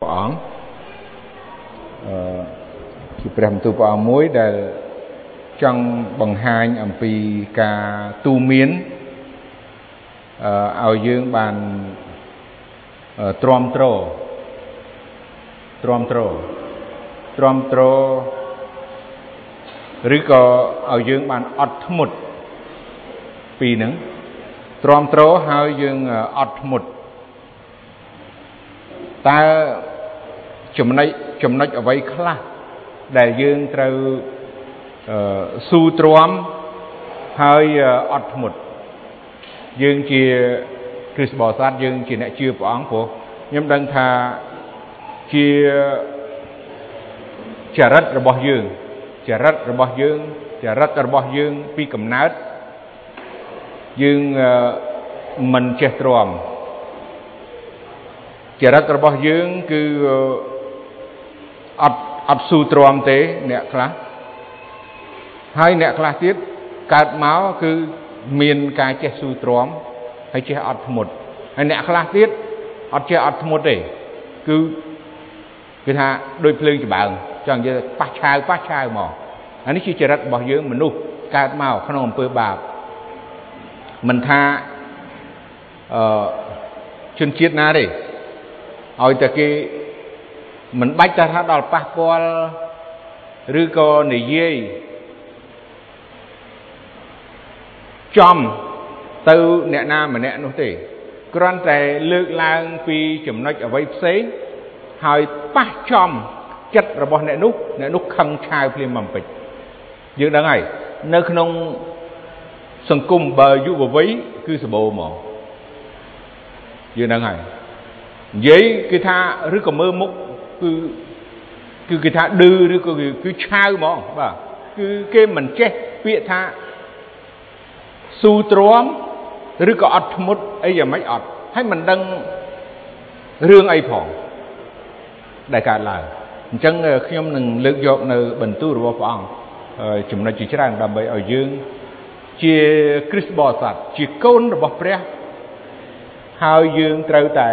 ông chỉ prem tu bảo muối để trong bằng hai âm pi ca tu miến ao dương bàn trom troឬក៏ឲ្យយើងបានអត់ធ្មត់ពីហ្នឹងទ្រាំទ្រហើយយើងអត់ធ្មត់តើចំណុចអ្វីខ្លះដែលយើងត្រូវស៊ូទ្រាំហើយអត់ធ្មត់យើងជាគ្រិស្តបរិស័ទយើងជាអ្នកជឿព្រះអង្គព្រោះខ្ញុំដឹងថាជាចរិតរបស់យើងពីកំណើតយើងមិនចេះទ្រាំចរិតរបស់យើងគឺអត់ស៊ូទ្រាំទេអ្នកខ្លះហើយអ្នកខ្លះទៀតកើតមកគឺមានការចេះស៊ូទ្រាំហើយចេះអត់ធ្មត់ហើយអ្នកខ្លះទៀតអត់ចេះអត់ធ្មត់ទេគឺថាដូចភ្លើងច្បើងចង់និយាយប៉ះឆាវមកអានេះជាចរិតរបស់យើងមនុស្សកើតមកក្នុងអំពើបាបមិនថាជនជាតិណាទេឲ្យតែគេមិនបាច់តែថាដល់ប៉ះពាល់ឬក៏និយាយចំទៅអ្នកណាម្នាក់នោះទេគ្រាន់តែលើកឡើងពីចំណុចអ្វីផ្សេងហើយប៉ះចំចិត្តរបស់អ្នកនោះខឹងឆាវភ្លាមបំពេចយើងដឹងហើយនៅក្នុងសង្គមបើយុវវ័យគឺសបោហ្មងយើងដឹងហើយនិយាយគឺថាឬក៏មើលមុខគឺគេថាឌឺឬក៏គឺឆាវហ្មងបាទគឺគេមិនចេះពាក្យថាស៊ូទ្រាំឬក៏អត់ធ្មត់អីយ៉ាងម៉េចអត់ហើយមិនដឹងរឿងអីផងដែលកើតឡើងអញ្ចឹងខ្ញុំនឹងលើកយកនៅបន្ទូលរបស់ព្រះអង្គចំណុចជាច្រើនដើម្បីឲ្យយើងជាគ្រិស្តបរិស័ទជាកូនរបស់ព្រះហើយយើងត្រូវតែ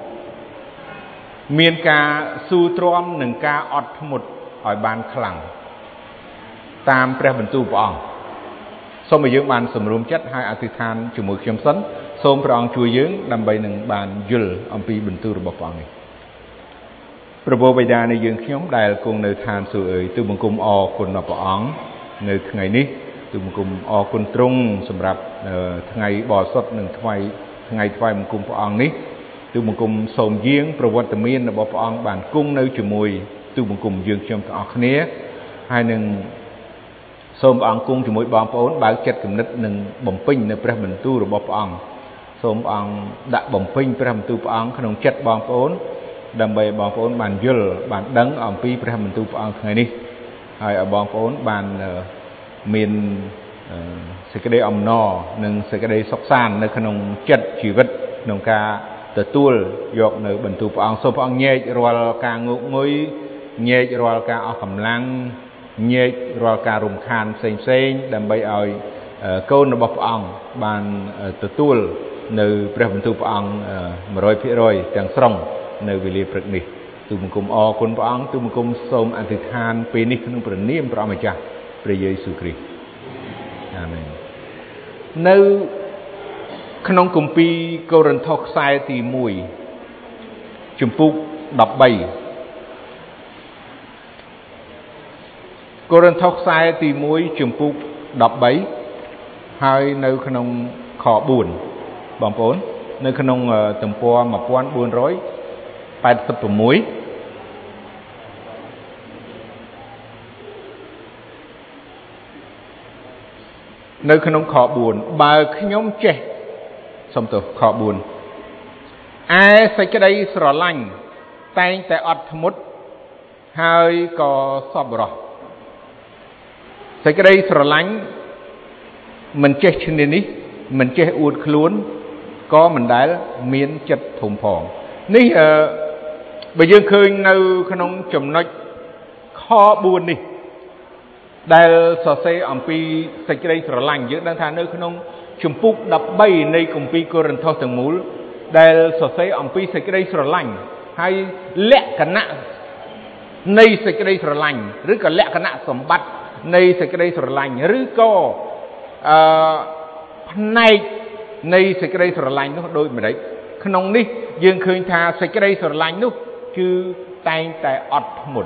មានការស៊ូទ្រាំនិងការអត់ធ្មត់ឲ្យបានខ្លាំងតាមព្រះបន្ទូលព្រះអង្គសូមឲ្យយើងបានសម្រួមចិត្តហើយអធិដ្ឋានជាមួយខ្ញុំសិនសូមព្រះអង្គជួយយើងដើម្បីនឹងបានយល់អំពីបន្ទូលរបស់ព្រះអង្គនេះព្រះបិតានៃយើងខ្ញុំដែលគង់នៅឋានសួគ៌អើយទូលបង្គំអរគុណដល់ព្រះអង្គនៅថ្ងៃនេះទូលបង្គំអរគុណទ្រង់សម្រាប់ថ្ងៃបរិសុទ្ធនិងថ្ងៃថ្វាយបង្គំព្រះអង្គនេះទូលបង្គំសូមយាងប្រវត្តិមានរបស់ព្រះអង្គបានគង់នៅជាមួយទូលបង្គំយើងខ្ញុំទាំងអស់គ្នាហើយនឹងសូមព្រះអង្គគង់ជាមួយបងប្អូនបើកចិត្តគំនិតនិងបំពេញនៅព្រះបន្ទូលរបស់ព្រះអង្គសូមព្រះអង្គដាក់បំពេញព្រះបន្ទូលព្រះអង្គក្នុងចិត្តបងប្អូនដើម្បីបងប្អូនបានយល់បានដឹងអំពីព្រះបន្ទូលព្រះអង្គថ្ងៃនេះហើយឲ្យបងប្អូនបានមានសេចក្តីអំណរនិងសេចក្តីសុខសាន្តនៅក្នុងចិត្តជីវិតក្នុងការទទួលយកនៅបន្ទូលព្រះអង្គសូមព្រះអង្គញែករាល់ការងោកងុយញែករាល់ការអស់កម្លាំងញែករាល់ការរំខានផ្សេងដើម្បីឲ្យកូនរបស់ព្រះអង្គបានទទួលនៅព្រះបន្ទូលព្រះអង្គ 100% ទាំងស្រុងនៅវេលាព្រឹកនេះទូលបង្គំអរគុណព្រះអង្គទូលបង្គំសូមអធិដ្ឋានពេលនេះក្នុងព្រះនាមព្រះម្ចាស់ព្រះយេស៊ូវគ្រីស្ទអាមែននៅក្នុងគម្ពីរកូរិនថូសខ្សែទី1ជំពូក13កូរិនថូសខ្សែទី1ជំពូក13ហើយនៅក្នុងខ4បងប្អូននៅក្នុងទំព័រ1486នៅក្នុងខ4បើខ្ញុំចេះសុំទោសខ4ឯសេចក្តីស្រឡាញ់តែងតែអត់ធ្មត់ហើយក៏សប្បុរសសេចក្តីស្រឡាញ់មិនចេះឈ្នានីសមិនចេះអួតខ្លួនក៏មិនដែលមានចិត្តធំផងនេះបើយើងឃើញនៅក្នុងចំណុចខ4នេះដែលសរសេរអំពីសេចក្តីស្រឡាញ់យើងដឹងថានៅក្នុងជំពូក13នៃគម្ពីរកូរិនថូសទាំងមូលដែលសរសេរអំពីសេចក្តីស្រឡាញ់ hay lẽ cả nạ nay sẽ cái đây sờ lạnh rứ cả lẽ cả nạ sầm bắt nay sẽ cái đây sờ lạnh rứ co này nay sẽ cái đây sờ lạnh nó đôi mà đấy không đi dương khơi tha sẽ cái đây sờ lạnh nó chứ tay tại ọt một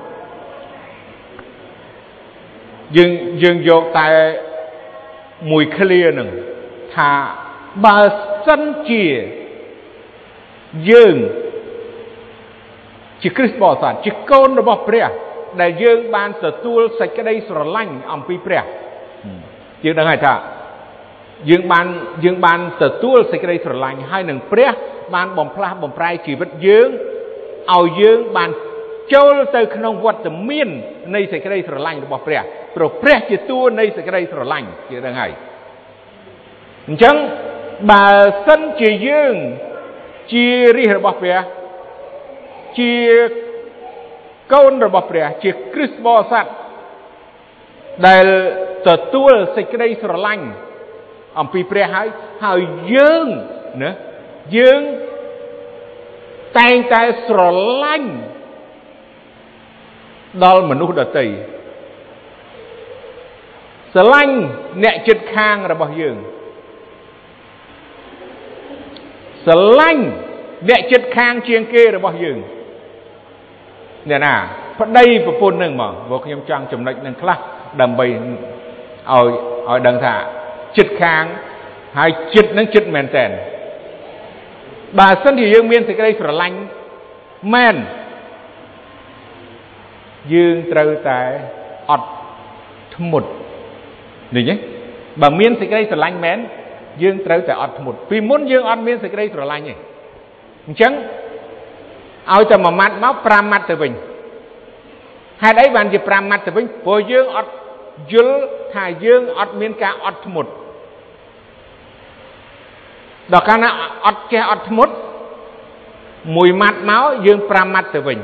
dương vô tại mùi clear nè thà bà sân chìa dương chỉ Christ bỏ sản chỉ con nó bỏ bè để dương ban sở tuôn sạch cái đây sờ lạnh ông pi bè dương đang hay thà dương ban sở tuôn sạch cái đây sờ lạnh hai nâng bè ban bom prai chỉ vật dương ao dương ban châu từ khung vật từ miền này sạch cái đây sờ lạnh bỏ bè rồi bè chỉ tuôn này sạch cái đây sờ lạnh dương đang hay chẳng bà sân chỉ dương chia ri bỏ bè chia con rồi bỏ bè chia Christ bỏ sát để tự tuôn sạch cái đây sờ lạnh ông pi bè hay dương nữa dương tay sờ lạnh đó làមនុស្សដទៃស្រឡាញ់អ្នកជិតខាងរបស់យើងស្រឡាញ់អ្នកជិតខាងជាងគេរបស់យើងអ្នកណាប្តីប្រពន្ធនឹងមកព្រោះខ្ញុំចង់ចំណុចនឹងខ្លះដើម្បីឲ្យដឹងថាជិតខាងហើយជិតនឹងជិតមែនតើបើសិនជាយើងមានសេចក្តីស្រឡាញ់មែនយើងត្រូវតែអត់ធ្មត់នេះទេបើមានសេចក្តីស្រឡាញ់មែនយើងត្រូវតែអត់ធ្មត់ពីមុនយើងអត់មានសេចក្តីស្រឡាញ់ទេអញ្ចឹងឲ្យតែមួយម៉ាត់មក5ម៉ាត់ទៅវិញហេតុអីបានជា5ម៉ាត់ទៅវិញព្រោះយើងអត់យល់ថាយើងអត់មានការអត់ធ្មត់ដល់កាលណាអត់ចេះអត់ធ្មត់មួយម៉ាត់មកយើង5ម៉ាត់ទៅវិញ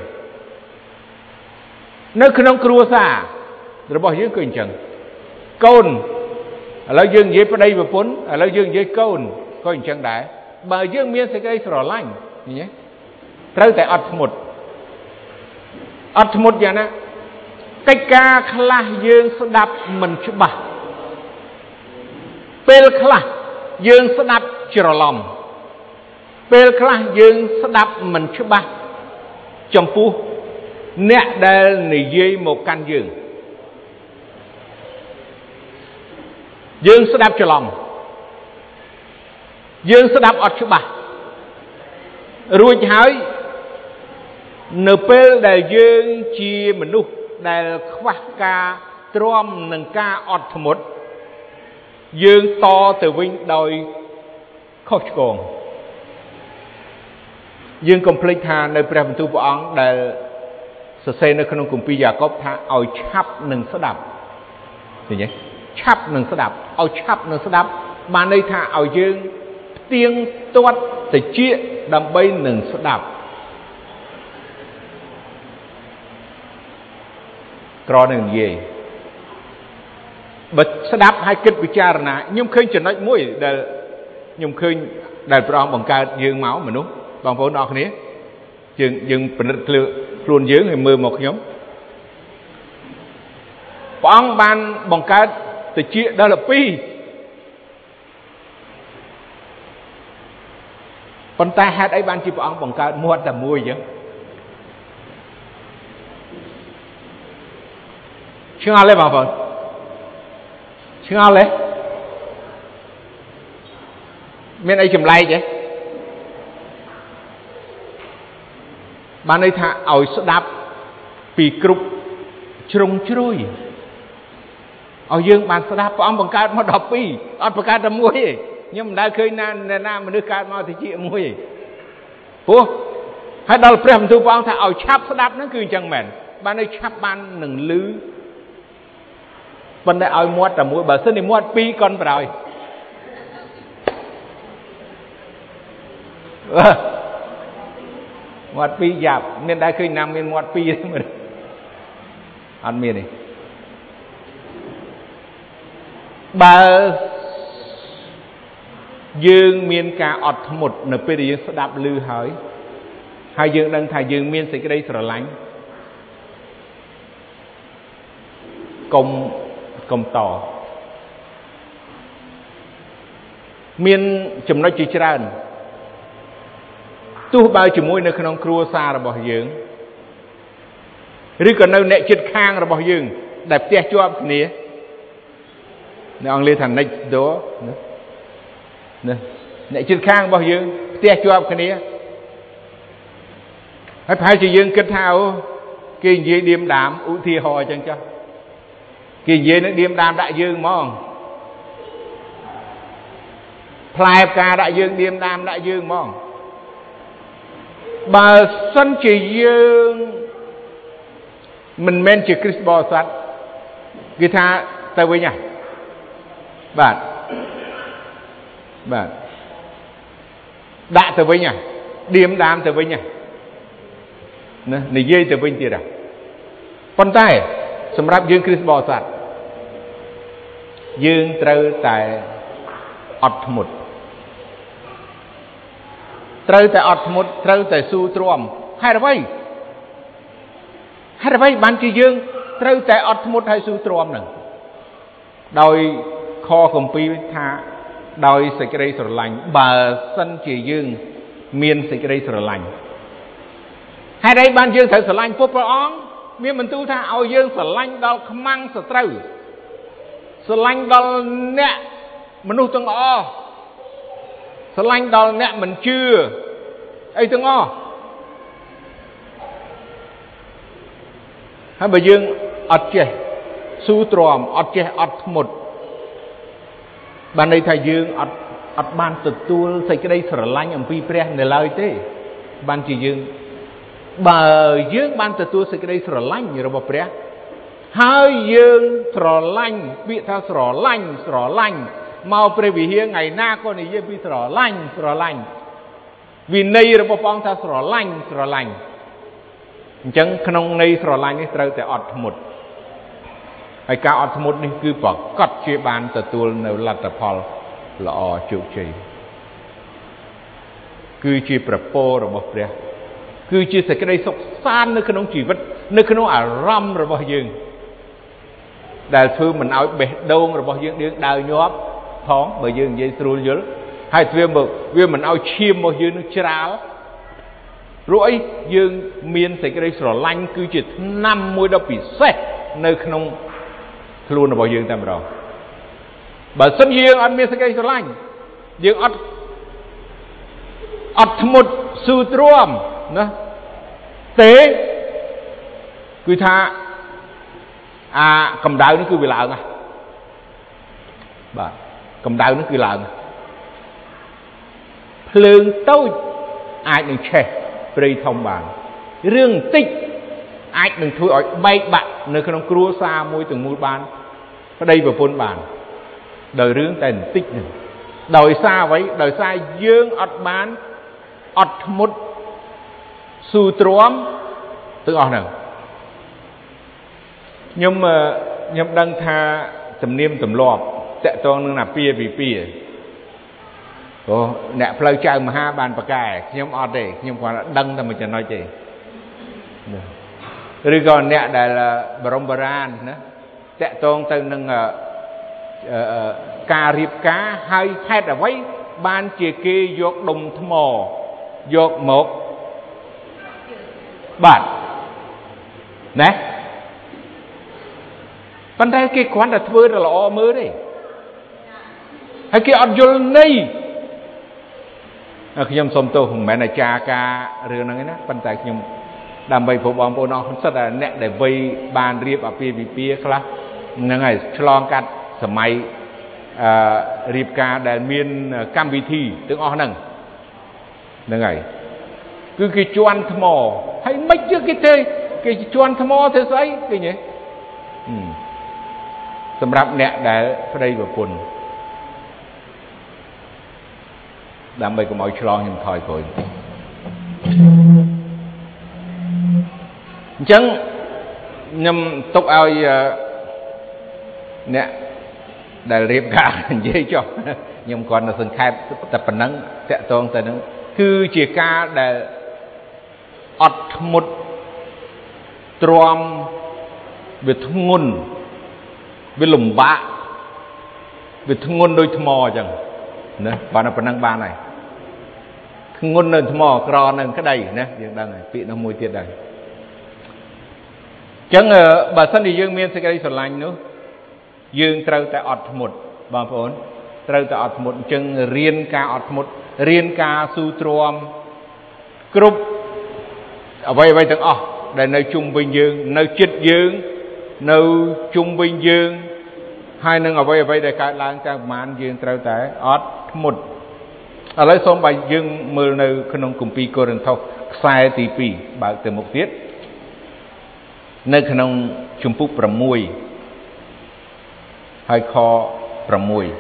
នៅក្នុងគ្រួសាររបស់យើងគឺអញ្ចឹងកូនឥឡូវយើងនិយាយប្តីប្រពន្ធឥឡូវយើងនិយាយកូនក៏អញ្ចឹងដែរបើយើងមានសេចក្តីស្រឡាញ់ឃើញទេត្រូវតែអត់ធ្មត់យ៉ាងណាកិច្ចការខ្លះយើងស្ដាប់មិនច្បាស់ពេលខ្លះយើងស្ដាប់ច្រឡំពេលខ្លះយើងស្ដាប់មិនច្បាស់ចំពោះអ្នកដែលនិយាយមកកាន់យើងស្ដាប់ច្រឡំយើងស្ដាប់អត់ច្បាស់រួចហើយនៅពេលដែលយើងជាមនុស្សដែលខ្វះការទ្រាំនឹងការអត់ធ្មត់យើងតទៅវិញដោយខុសឆ្គងយើងកុំភ្លេចថានៅព្រះបន្ទូលព្រះអង្គដែលសរសេរនៅក្នុងគម្ពីរយ៉ាកុបថាឲ្យឆាប់នឹងស្ដាប់ឃើញទេឆាប់នឹងស្ដាប់ឲ្យឆាប់នឹងស្ដាប់បានន័យថាឲ្យយើងផ្ទៀងទាត់តិចដើម្បីនឹងស្ដាប់ក្រនឹងនិយាយបើស្ដាប់ហើយគិតពិចារណាខ្ញុំឃើញចំណុចមួយដែលខ្ញុំឃើញដែលព្រះអង្គបង្កើតយើងមកមនុស្សបងប្អូនអរគ្នាយើងពិនិត្យខ្លួនយើងហើយមើលមកខ្ញុំព្រះអង្គបានបង្កើតតិចដល់2ប៉ុន្តែហេតុអីបានជាព្រះអង្គបង្កើតមាត់តែមួយអញ្ចឹងឆ្ងល់ទេបងប្អូនឆ្ងល់ទេមានអីចម្លែកទេបានន័យថាឲ្យស្ដាប់ពីគ្រប់ជ្រុងជ្រោយឲ្យយើងបានស្ដាប់ព្រះអង្គបង្កើតមក12អត់បង្កើតតែមួយទេខ្ញុំមិនដែលឃើញណាមនុស្សកើតមកតិចមួយទេព្រោះហើយដល់ព្រះបន្ទូលព្រះអង្គថាឲ្យឆាប់ស្ដាប់ហ្នឹងគឺអញ្ចឹងមែនបានន័យឆាប់បាននឹងឮប៉ុន្តែឲ្យមាត់តែមួយបើសិនជាមាត់2កុនប្រោយមាត់2យ៉ាប់មានដែរឃើញណាមានមាត់2ទេមើលអត់មានទេបើយើងមានការអត់ធ្មត់នៅពេលដែលយើងស្ដាប់ឮហើយ hai dương đang thay dương miên sẽ cái đây sờ lánh công tỏ miên chấm nói chỉ tràn tu bao chỉ môi nơi khung cua xa là bỏ dương rồi còn nơi nẹt chật khang là bỏ dương đẹp tia cho anh nè ông liên thành này đó nẹt chật khang bỏ dương tia cho anh nè hay phải chỉ dương kết thao cái gì điềm đạm ưu thi họ chẳng cho cái gì nó điềm đạm đại dương mong Plai ca đại dương điềm đạm đại dương mong bà sân chỉ dương mình men chỉ Christ bò sát cái tha tới với nhau bạn đã tới với nhau điềm đạm tới với nhau này dây tới với nhau con tayสำหรับយើងគ្រីស្ទបរិស័ទយើងត្រូវតែអត់ធ្មត់ត្រូវតែស៊ូទ្រាំហេតុអ្វីបានជាយើងត្រូវតែអត់ធ្មត់ហើយស៊ូទ្រាំនឹងដោយខគម្ពីរថាដោយសេចក្តីស្រឡាញ់បើសិនជាយើងមានសេចក្តីស្រឡាញ់ហេតុអីបានយើងត្រូវស្រឡាញ់ព្រះអង្គមានបន្ទូលថាឲ្យយើងស្រឡាញ់ដល់ខ្មាំងសត្រូវស្រឡាញ់ដល់អ្នកមនុស្សទាំងអស់ស្រឡាញ់ដល់អ្នកមិនជឿអីទាំងអស់ហើយបើយើងអត់ចេះស៊ូទ្រាំអត់ចេះអត់ធ្មត់បានន័យថាយើងអត់បានទទួលសេចក្តីស្រឡាញ់អំពីព្រះនៅឡើយទេបានជាយើងបើយើងបានទទួលសេចក្តីស្រឡាញ់របស់ព្រះហើយយើងស្រឡាញ់ពាក្យថាស្រឡាញ់មកព្រះវិហារថ្ងៃណាក៏និយាយពីស្រឡាញ់វិន័យរបស់ព្រះអង្គថាស្រឡាញ់អញ្ចឹងក្នុងន័យស្រឡាញ់នេះត្រូវតែអត់ធ្មត់ហើយការអត់ធ្មត់នេះគឺប្រកបជាបានទទួលនៅលទ្ធផលល្អជោគជ័យគឺជាប្រពោរបស់ព្រះគឺជាសេចក្តីសុខសាន្តនៅក្នុងជីវិតនៅក្នុងអារម្មណ៍របស់យើងដែលធ្វើមិនឲ្យបេះដូងរបស់យើងដើរញាប់ផងបើយើងនិយាយស្រួលយល់ហើយវាមិនឲ្យឈាមរបស់យើងនឹងច្រាលព្រោះអីយើងមានសេចក្តីស្រឡាញ់គឺជាថ្នាំមួយដ៏ពិសេសនៅក្នុងខ្លួនរបស់យើងតែម្ដងបើសិនយើងអត់មានសេចក្តីស្រឡាញ់យើងអត់ធ្មត់ស៊ូទ្រាំណាទេគឺថាកម្ដៅនេះគឺវាឡើងហ่ะបាទកម្ដៅនេះគឺឡើងភ្លើងតូចអាចនឹងឆេះព្រៃធំបានរឿងបន្តិចអាចនឹងធ្វើឲ្យបែកបាក់នៅក្នុងគ្រួសារមួយទាំងមូលបានប្តីប្រពន្ធបានដោយរឿងតែបន្តិចនេះដោយសារអ្វីដោយសារយើងអត់បានអត់ធ្មត់ស៊ូទ្រាំទាំងអស់ហ្នឹងខ្ញុំដឹងថាទំនៀមទម្លាប់តកតងនឹងអាពាហ៍ពិពាហ៍ព្រោះអ្នកផ្លូវចៅមហាបានប្រកែខ្ញុំអត់ទេខ្ញុំគ្រាន់តែដឹងតែមួយចំណុចទេឬក៏អ្នកដែលបរមបុរាណណាតកតងទៅនឹងការរៀបការហើយហេតុអ្វីបានជាគេយកដុំថ្មយកមកបាទណាប៉ុន្តែគេគ្រាន់តែធ្វើទៅល្អមើលទេហើយគេអត់យល់ន័យខ្ញុំសូមទោសមិនមែនអាចារ្យការរឿងហ្នឹងទេណាប៉ុន្តែខ្ញុំដើម្បីព្រោះបងប្អូនអស់សិតតែអ្នកដែលវ័យបានរៀបអាពាហ៍ពិពាហ៍ខ្លះហ្នឹងហើយឆ្លងកាត់សម័យរៀបការដែលមានកម្មវិធីទាំងអស់ហ្នឹងហើយគឺគេជន់ថ្មហើយមិនជឿគេទេគេជន់ថ្មធ្វើស្អីឃើញទេសម្រាប់អ្នកដែលប្តីប្រពន្ធដើម្បីកុំឲ្យឆ្លងខ្ញុំថយក្រោយអញ្ចឹងខ្ញុំទុកឲ្យអ្នកដែលរៀបការនិយាយចុះខ្ញុំគ្រាន់តែសង្ខេបតែប៉ុណ្ណឹងតាក់ទងទៅនឹងគឺជាការដែលអត់ធ្មត់ទ្រាំវាធ្ងន់វាលំបាកវាធ្ងន់ដូចថ្មអញ្ចឹងណាបានតែប៉ុណ្ណឹងបានហើយធ្ងន់នៅថ្មក្រនៅក្តីណាយើងដឹងហើយពាក្យនោះមួយទៀតដែរអញ្ចឹងបើសិនជាយើងមានសេចក្តីស្រឡាញ់នោះយើងត្រូវតែអត់ធ្មត់បងប្អូនត្រូវតែអត់ធ្មត់អញ្ចឹងរៀនការអត់ធ្មត់រៀនការស៊ូទ្រាំគ្រប់អ្វីទាំងអស់ដែលនៅជុំវិញយើងនៅជិតយើងនៅជុំវិញយើងហើយនឹងអ្វីដែលកើតឡើងតាមប្រមាណយើងត្រូវតែអត់ធ្មត់ឥឡូវសូមបើយើងមើលនៅក្នុងគម្ពីរកូរិនថូសខ្សែទី2បើកទៅមុខទៀតនៅក្នុងជំពូក6ហើយខ6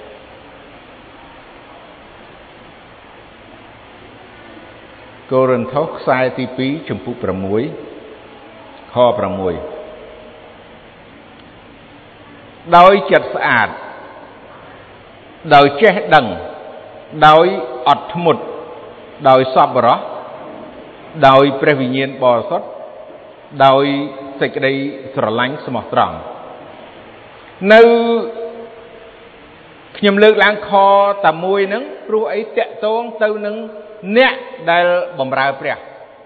កូរិនថូសខ្សែទី2ជំពូក6ខ6ដោយចិត្តស្អាតដោយចេះដឹងដោយអត់ធ្មត់ដោយសប្បុរសដោយព្រះវិញ្ញាណបរិសុទ្ធដោយសេចក្តីស្រឡាញ់ស្មោះត្រង់នៅខ្ញុំលើកឡើងខតែមួយហ្នឹងព្រោះអីតាក់ទងទៅនឹងអ្នកដែលបម្រើព្រះ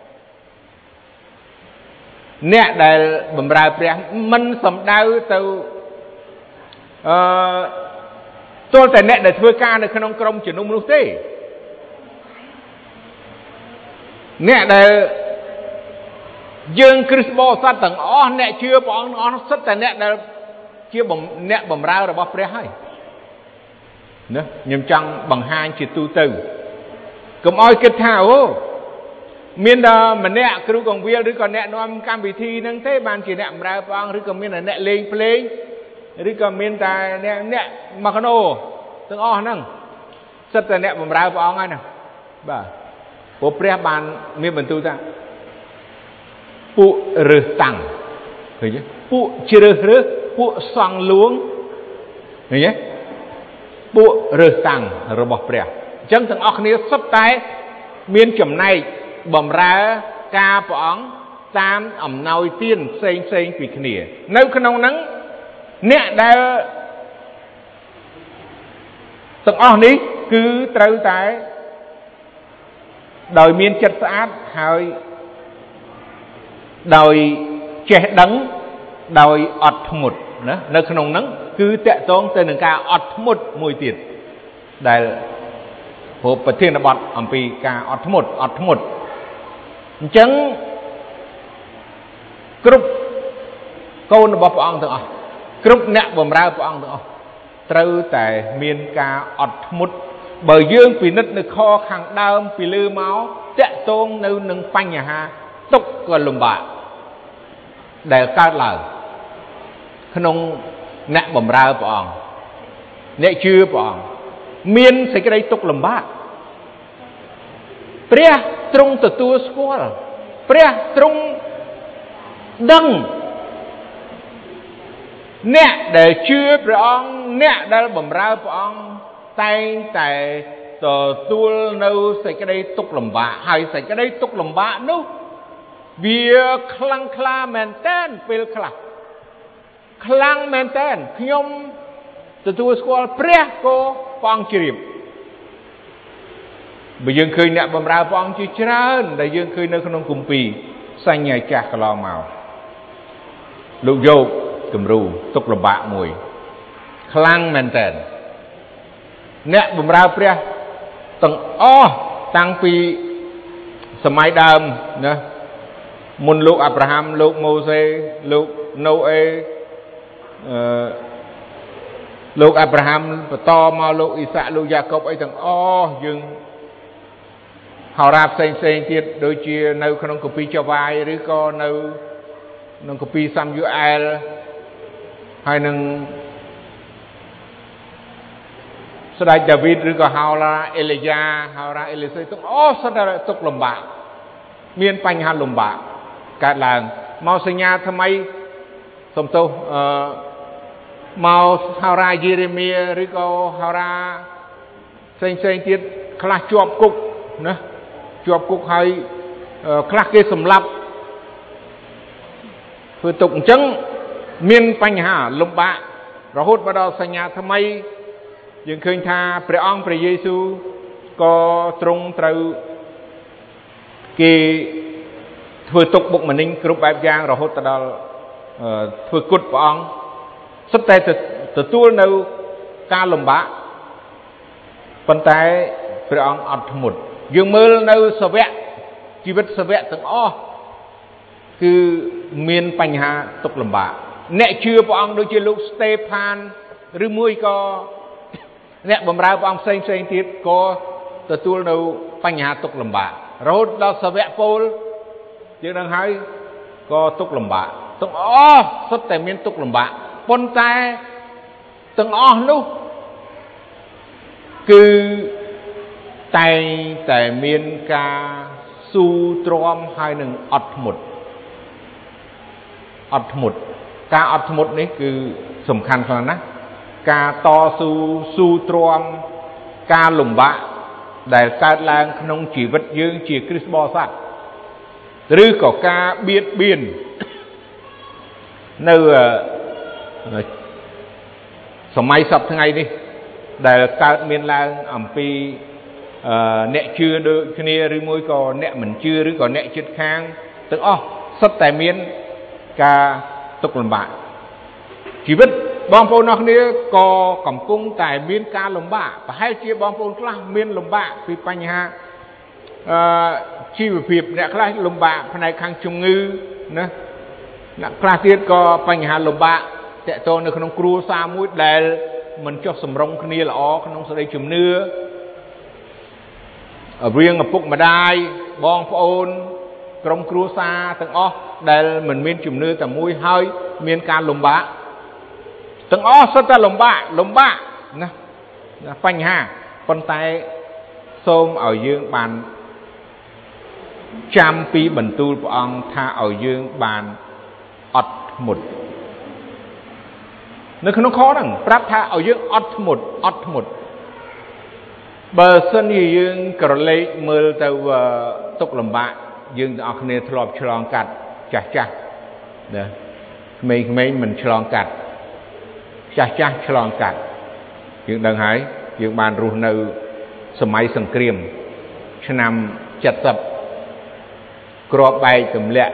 អ្នកដែលបម្រើព្រះមិនសំដៅទៅទល់តែអ្នកដែលធ្វើការនៅក្នុងក្រុមជំនុំនោះទេអ្នកដែលយើងគ្រិស្តបរិស័ទទាំងអស់អ្នកជឿព្រះអង្គទាំងអស់សុទ្ធតែអ្នកដែលជាអ្នកបម្រើរបស់ព្រះហើយណាខ្ញុំចង់បង្ហាញជាទូទៅកុំឲ្យគិតថាអូមានតែម្នាក់គ្រូកងវិលឬក៏អ្នកនាំកម្មវិធីហ្នឹងទេបានជាអ្នកបម្រើព្រះអង្គឬក៏មានតែអ្នកលេងភ្លេងឬក៏មានតែអ្នកមកកណូទាំងអស់ហ្នឹងសិតតែអ្នកបម្រើព្រះអង្គហើយណាបាទព្រោះព្រះបានមានបន្ទូលថាពួករើសតាំងឃើញទេពួកជ្រើសរើសពួកសង់លួងឃើញទេពួករើសតាំងរបស់ព្រះអញ្ចឹងទាំងអស់គ្នាសុទ្ធតែមានចំណែកបម្រើការព្រះអង្គតាមអំណោយទានផ្សេងពីគ្នានៅក្នុងហ្នឹងអ្នកដែលទាំងអស់នេះគឺត្រូវតែដោយមានចិត្តស្អាតហើយដោយចេះដឹងដោយអត់ធ្មត់ណានៅក្នុងហ្នឹងគឺតាក់ទងទៅនឹងការអត់ធ្មត់មួយទៀតដែលប្រធានបទអំពីការអត់ធ្មត់អញ្ចឹងគ្រប់កូនរបស់ព្រះអង្គទាំងអស់គ្រប់អ្នកបម្រើព្រះអង្គទាំងអស់ត្រូវតែមានការអត់ធ្មត់បើយើងពិនិត្យនៅខខាងដើមពីលើមកតាក់ទងនៅនឹងបញ្ហាទុក្ខក៏លំបាកដែលកើតឡើងក្នុងអ្នកបម្រើព្រះអង្គអ្នកជឿព្រះអង្គមានសេចក្តីទុក្ខលំបាកព្រះទ្រង់ទទួលស្គាល់ព្រះទ្រង់ដឹងអ្នកដែលជឿព្រះអង្គអ្នកដែលបម្រើព្រះអង្គតែងតែទទួលនៅសេចក្តីទុក្ខលំបាកហើយសេចក្តីទុក្ខលំបាកនោះវាខ្លាំងក្លាមែនតើពេលខ្លះខ្លាំងមែនតើខ្ញុំទទួលស្គាល់ព្រះក៏ព្រះអង្គជ្រាបបើយើងឃើញអ្នកបម្រើព្រះអង្គជាច្រើនដែលយើងឃើញនៅក្នុងគម្ពីរសញ្ញាចាស់កន្លងមកលោកយកគំរូទុក្ខលំបាកមួយខ្លាំងមែនតើអ្នកបម្រើព្រះទាំងអស់តាំងពីសម័យដើមណាមុនលោកអាប់រ៉ាហាំលោកម៉ូសេលោកណូអេលោកអាប់រ៉ាហាំបន្តមកលោកអ៊ីសាក់លោកយ៉ាកុបអីទាំងអស់យើងហោរាផ្សេងទៀតដូចជានៅក្នុងគម្ពីរចវាយឬក៏នៅក្នុងគម្ពីរសាមយូអែលហើយនឹងស្ដេចដាវីតឬក៏ហោរាអេលីយ៉ាហោរាអេលីសេទាំងអស់សុទ្ធតែទុក្ខលំបាកមានបញ្ហាលំបាកកើតឡើងមកសញ្ញាថ្មីសំទោសមកហោរាយេរេមៀឬក៏ហោរាផ្សេងទៀតខ្លះជាប់គុកណាជាប់គុកហើយខ្លះគេសម្លាប់ធ្វើទុកអញ្ចឹងមានបញ្ហាលំបាករហូតមកដល់សញ្ញាថ្មីយើងឃើញថាព្រះអង្គព្រះយេស៊ូវក៏ទ្រង់ត្រូវគេធ្វើទុកបុកម្នេញគ្រប់បែបយ៉ាងរហូតដល់ធ្វើគុតព្រះអង្គសុទ្ធតែទទួលនៅការលំបាកប៉ុន្តែព្រះអង្គអត់ធ្មត់យើងមើលនៅសាវកជីវិតសាវកទាំងអស់គឺមានបញ្ហាទុកលំបាកអ្នកជឿព្រះអង្គដូចជាលោកស្តេផានឬមួយក៏អ្នកបម្រើព្រះអង្គផ្សេងទៀតក៏ទទួលនៅបញ្ហាទុកលំបាករហូតដល់សាវកពោលយើងដឹងហើយក៏ទុកលំបាកទាំងអស់សុទ្ធតែមានទុកលំបាកប៉ុន្តែទាំងអស់នោះគឺតែងតែមានការស៊ូទ្រាំហើយនឹងអត់ធ្មត់ការអត់ធ្មត់នេះគឺសំខាន់ខ្លាំងណាស់ការតស៊ូទ្រាំការលំបាកដែលកើតឡើងក្នុងជីវិតយើងជាគ្រិស្តបរិស័ទឬក៏ការបៀតបៀននៅសម័យសពថ្ងៃនេះដែលកើតមានឡើងអំពីអ្នកជឿដូចគ្នាឬមួយក៏អ្នកមិនជឿឬក៏អ្នកជិតខាងទាំងអស់សុទ្ធតែមានការទុក្ខលំបាកជីវិតបងប្អូនអរគ្នាក៏កំពុងតែមានការលំបាកប្រហែលជាបងប្អូនខ្លះមានលំបាកពីបញ្ហាជីវភាពអ្នកខ្លះលំបាកផ្នែកខាងជំងឺណាអ្នកខ្លះទៀតក៏បញ្ហាលំបាកតកតនៅក្នុងគ្រួសារមួយដែលមិនចុះសម្រុងគ្នាល្អក្នុងសេចក្តីជំនឿរៀងឪពុកម្ដាយបងប្អូនក្រុមគ្រួសារទាំងអស់ដែលមិនមានជំនឿតែមួយហើយមានការលំបាកទាំងអស់សុទ្ធតែលំបាកណាបញ្ហាប៉ុន្តែសូមឲ្យយើងបានចាំពីបន្ទូលព្រះអង្គថាឲ្យយើងបានអត់ធ្មត់នៅក្នុងខហ្នឹងប្រាប់ថាឲ្យយើងអត់ធ្មត់បើសិនជាយើងក្រឡេកមើលទៅទុក្ខលំបាកយើងទាំងអស់គ្នាធ្លាប់ឆ្លងកាត់ចាស់ណាក្មេងៗមិនឆ្លងកាត់ចាស់ឆ្លងកាត់យើងដឹងហើយយើងបានរស់នៅសម័យសង្គ្រាមឆ្នាំ70គ្រាប់បែកទម្លាក់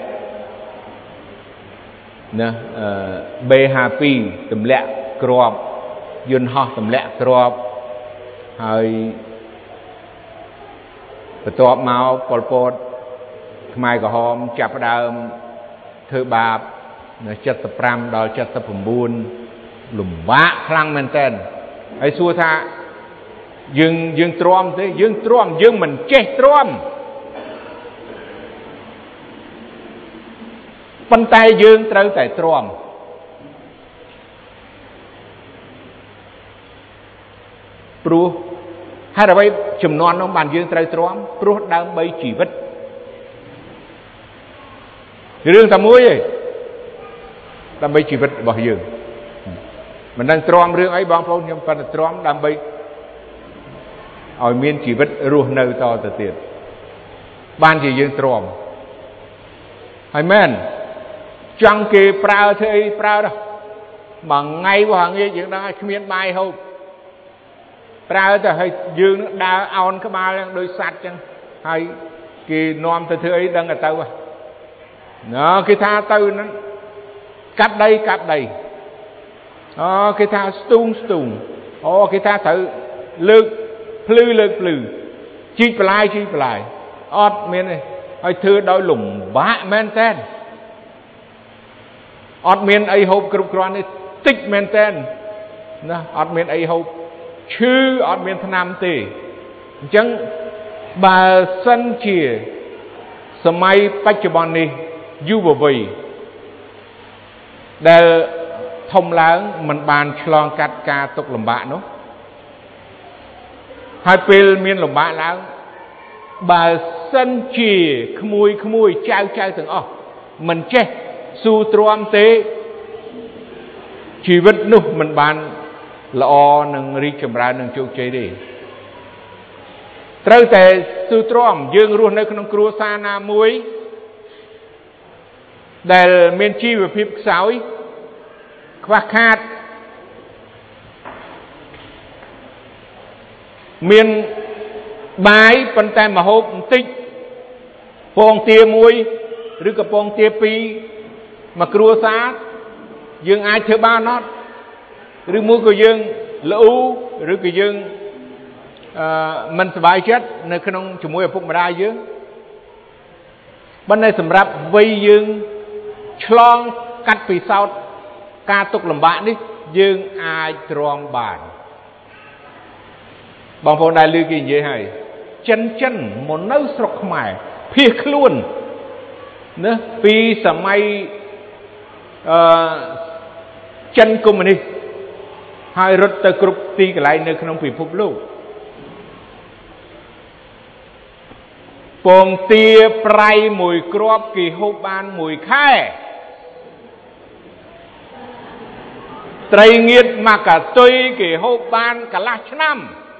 ណា B52 ទម្លាក់គ្រាប់យន្តហោះទម្លាក់គ្រាប់ហើយបន្ទាប់មកប៉ុលពតខ្មែរក្រហមចាប់ផ្ដើមធ្វើបាបនៅ75ដល់79លំបាកខ្លាំងមែនតើហើយសួរថាយើងទ្រាំទេយើងមិនចេះទ្រាំប៉ុន្តែយើងត្រូវតែទ្រាំព្រោះហេតុអ្វីចំនួននោះបានយើងត្រូវទ្រាំព្រោះដើម្បីជីវិតរឿងតែមួយឯងដើម្បីជីវិតរបស់យើងមិនដឹងទ្រាំរឿងអីបងប្អូនខ្ញុំប៉ុន្តែទ្រាំដើម្បីឲ្យមានជីវិតរស់នៅតទៅទៀតបានជាយើងទ្រាំហើយមែនចង់គេប្រើធ្វើអីប្រើដល់មួយថ្ងៃវ៉ាងាយយើងដឹងឲ្យគ្មានបាយហូបប្រើទៅឲ្យយើងដើរអោនក្បាលយ៉ាងដូចសត្វចឹងហើយគេនាំទៅធ្វើអីដឹងតែទៅគេថាទៅហ្នឹងកាប់ដីគេថាស្ទូងគេថាត្រូវលើកភ្លឺជីកបន្លាយអត់មានទេហើយធ្វើដោយលំបាកមែនតើអត់មានអីហូបគ្រប់គ្រាន់ទេតិចមែនតើណាអត់មានអីហូបឈឺអត់មានថ្នាំទេអញ្ចឹងបើសិនជាសម័យបច្ចុប្បន្ននេះយុវវ័យដែលធំឡើងមិនបានឆ្លងកាត់ការទុក្ខលំបាកនោះហើយពេលមានលំបាកឡើងបើសិនជាក្មួយចៅទាំងអស់មិនចេះស៊ូទ្រាំទេជីវិតនោះមិនបានល្អនឹងរីកចម្រើននឹងជោគជ័យទេត្រូវតែស៊ូទ្រាំយើងរស់នៅក្នុងគ្រួសារណាមួយដែលមានជីវភាពខ្សោយខ្វះខាតមានបាយប៉ុន្តែម្ហូបបន្តិចពងទាមួយឬក៏ពងទាពីរមកគ្រួសារយើងអាចធ្វើបានអត់ឬមួយក៏យើងល្អូឬក៏យើងមិនសប្បាយចិត្តនៅក្នុងជាមួយឪពុកម្ដាយយើងប៉ុន្តែសម្រាប់វ័យយើងឆ្លងកាត់ពិសោធន៍ការទុក្ខលំបាកនេះយើងអាចទ្រាំបានបងប្អូនដែលឮគេនិយាយហើយចិនមកនៅស្រុកខ្មែរភៀសខ្លួនណាពីសម័យចិនកុម្មុយនីសហើយរត់ទៅគ្រប់ទីកន្លែងនៅក្នុងពិភពលោកពងទាប្រៃមួយគ្រាប់គេហូបបានមួយខែត្រីងៀតមកកាទុយគេហូបបានកន្លះឆ្នាំ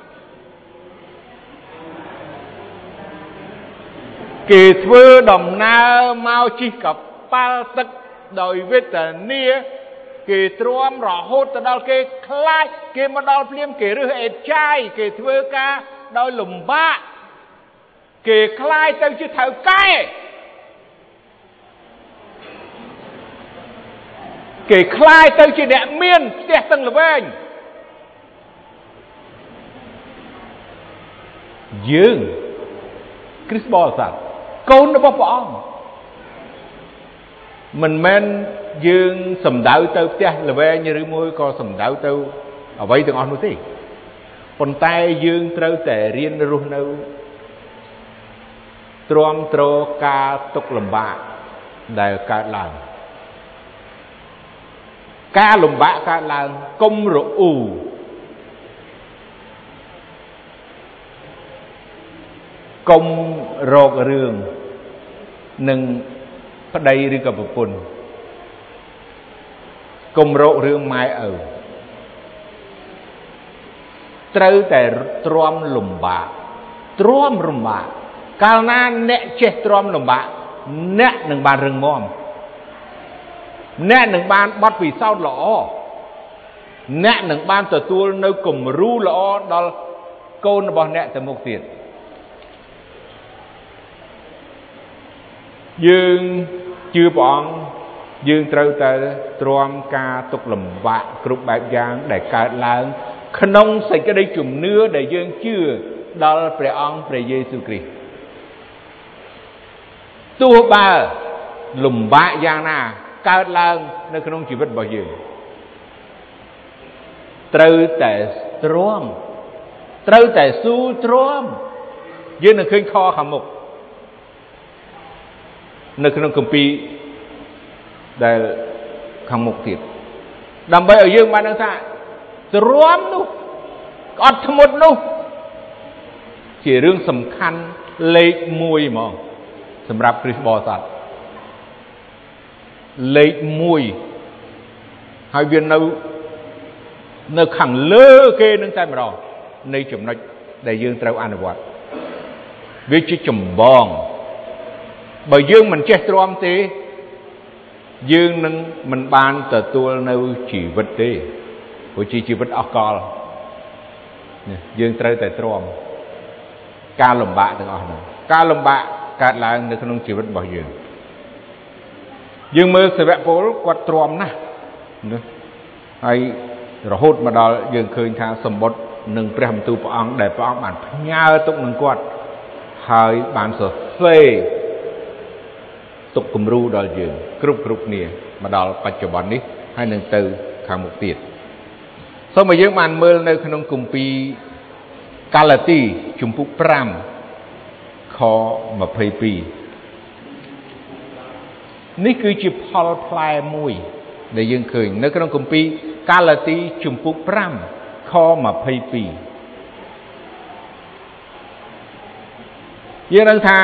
គេធ្វើដំណើរមកជិះកប៉ាល់ទឹកដោយវេទនាគេទ្រាំរហូតទៅដល់គេខ្លាចគេមកដល់ភ្លាមគេរើសអេតចាយគេធ្វើការដោយលំបាកគេខ្លាចទៅជាថៅកែគេខ្លាចទៅជាអ្នកមានផ្ទះទាំងល្វែងយើងគ្រីស្ទបរិស័ទកូនរបស់ព្រះអង្គមិនមែនយើងសំដៅទៅផ្ទះល្វែងឬមួយក៏សំដៅទៅអ្វីទាំងអស់នោះទេប៉ុន្តែយើងត្រូវតែរៀនរស់នៅទ្រាំទ្រការទុក្ខលំបាកដែលកើតឡើងការលំបាកកើតឡើងកុំរអ៊ូកុំរករឿងនឹងប្តីឬក៏ប្រពន្ធកុំរករឿងម៉ែឪត្រូវតែទ្រាំលំបាកទ្រាំលំបាកកាលណាអ្នកចេះទ្រាំលំបាកអ្នកនឹងបានរឹងមាំអ្នកនឹងបានបទពិសោធន៍ល្អអ្នកនឹងបានទទួលនៅគំរូល្អដល់កូនរបស់អ្នកទៅមុខទៀតយើងជឿព្រះអង្គយើងត្រូវតែទ្រាំការទុក្ខលំបាកគ្រប់បែបយ៉ាងដែលកើតឡើងក្នុងសេចក្តីជំនឿដែលយើងជឿដល់ព្រះអង្គព្រះយេស៊ូវគ្រីស្ទទោះបើលំបាកយ៉ាងណាកើតឡើងនៅក្នុងជីវិតរបស់យើងត្រូវតែទ្រាំត្រូវតែស៊ូទ្រាំយើងនឹងឃើញខខាងមុខនៅក្នុងគម្ពីរដែលខាងមុខទៀតដើម្បីឲ្យយើងបានដឹងថាទ្រាំនោះអត់ធ្មត់នោះជារឿងសំខាន់លេខ1ហ្មងសម្រាប់គ្រីស្ទបរិស័ទលេខ1ហើយវានៅខាងលើគេនឹងតែម្ដងនៃចំណុចដែលយើងត្រូវអនុវត្តវាជាចម្បងបើយើងមិនចេះទ្រាំទេយើងនឹងមិនបានទទួលនៅជីវិតទេព្រោះជាជីវិតអស់កលយើងត្រូវតែទ្រាំការលំបាកទាំងអស់ហ្នឹងការលំបាកកើតឡើងនៅក្នុងជីវិតរបស់យើងមើលសាវកពលគាត់ទ្រាំណាស់ណាហើយរហូតមកដល់យើងឃើញថាសម្បត្តិនឹងព្រះបន្ទូលព្រះអង្គដែលព្រះអង្គបានផ្ញើទុកនឹងគាត់ហើយបានសរសេរទុកគំរូដល់យើងគ្រប់គ្នាមកដល់បច្ចុប្បន្ននេះហើយនឹងទៅខាងមុខទៀតសូមឲ្យយើងបានមើលនៅក្នុងគម្ពីរកាឡាទីជំពូក5ខ22នេះគឺជាផលផ្លែមួយដែលយើងឃើញនៅក្នុងគម្ពីរកាឡាទីជំពូក5ខ22យើងនឹងថា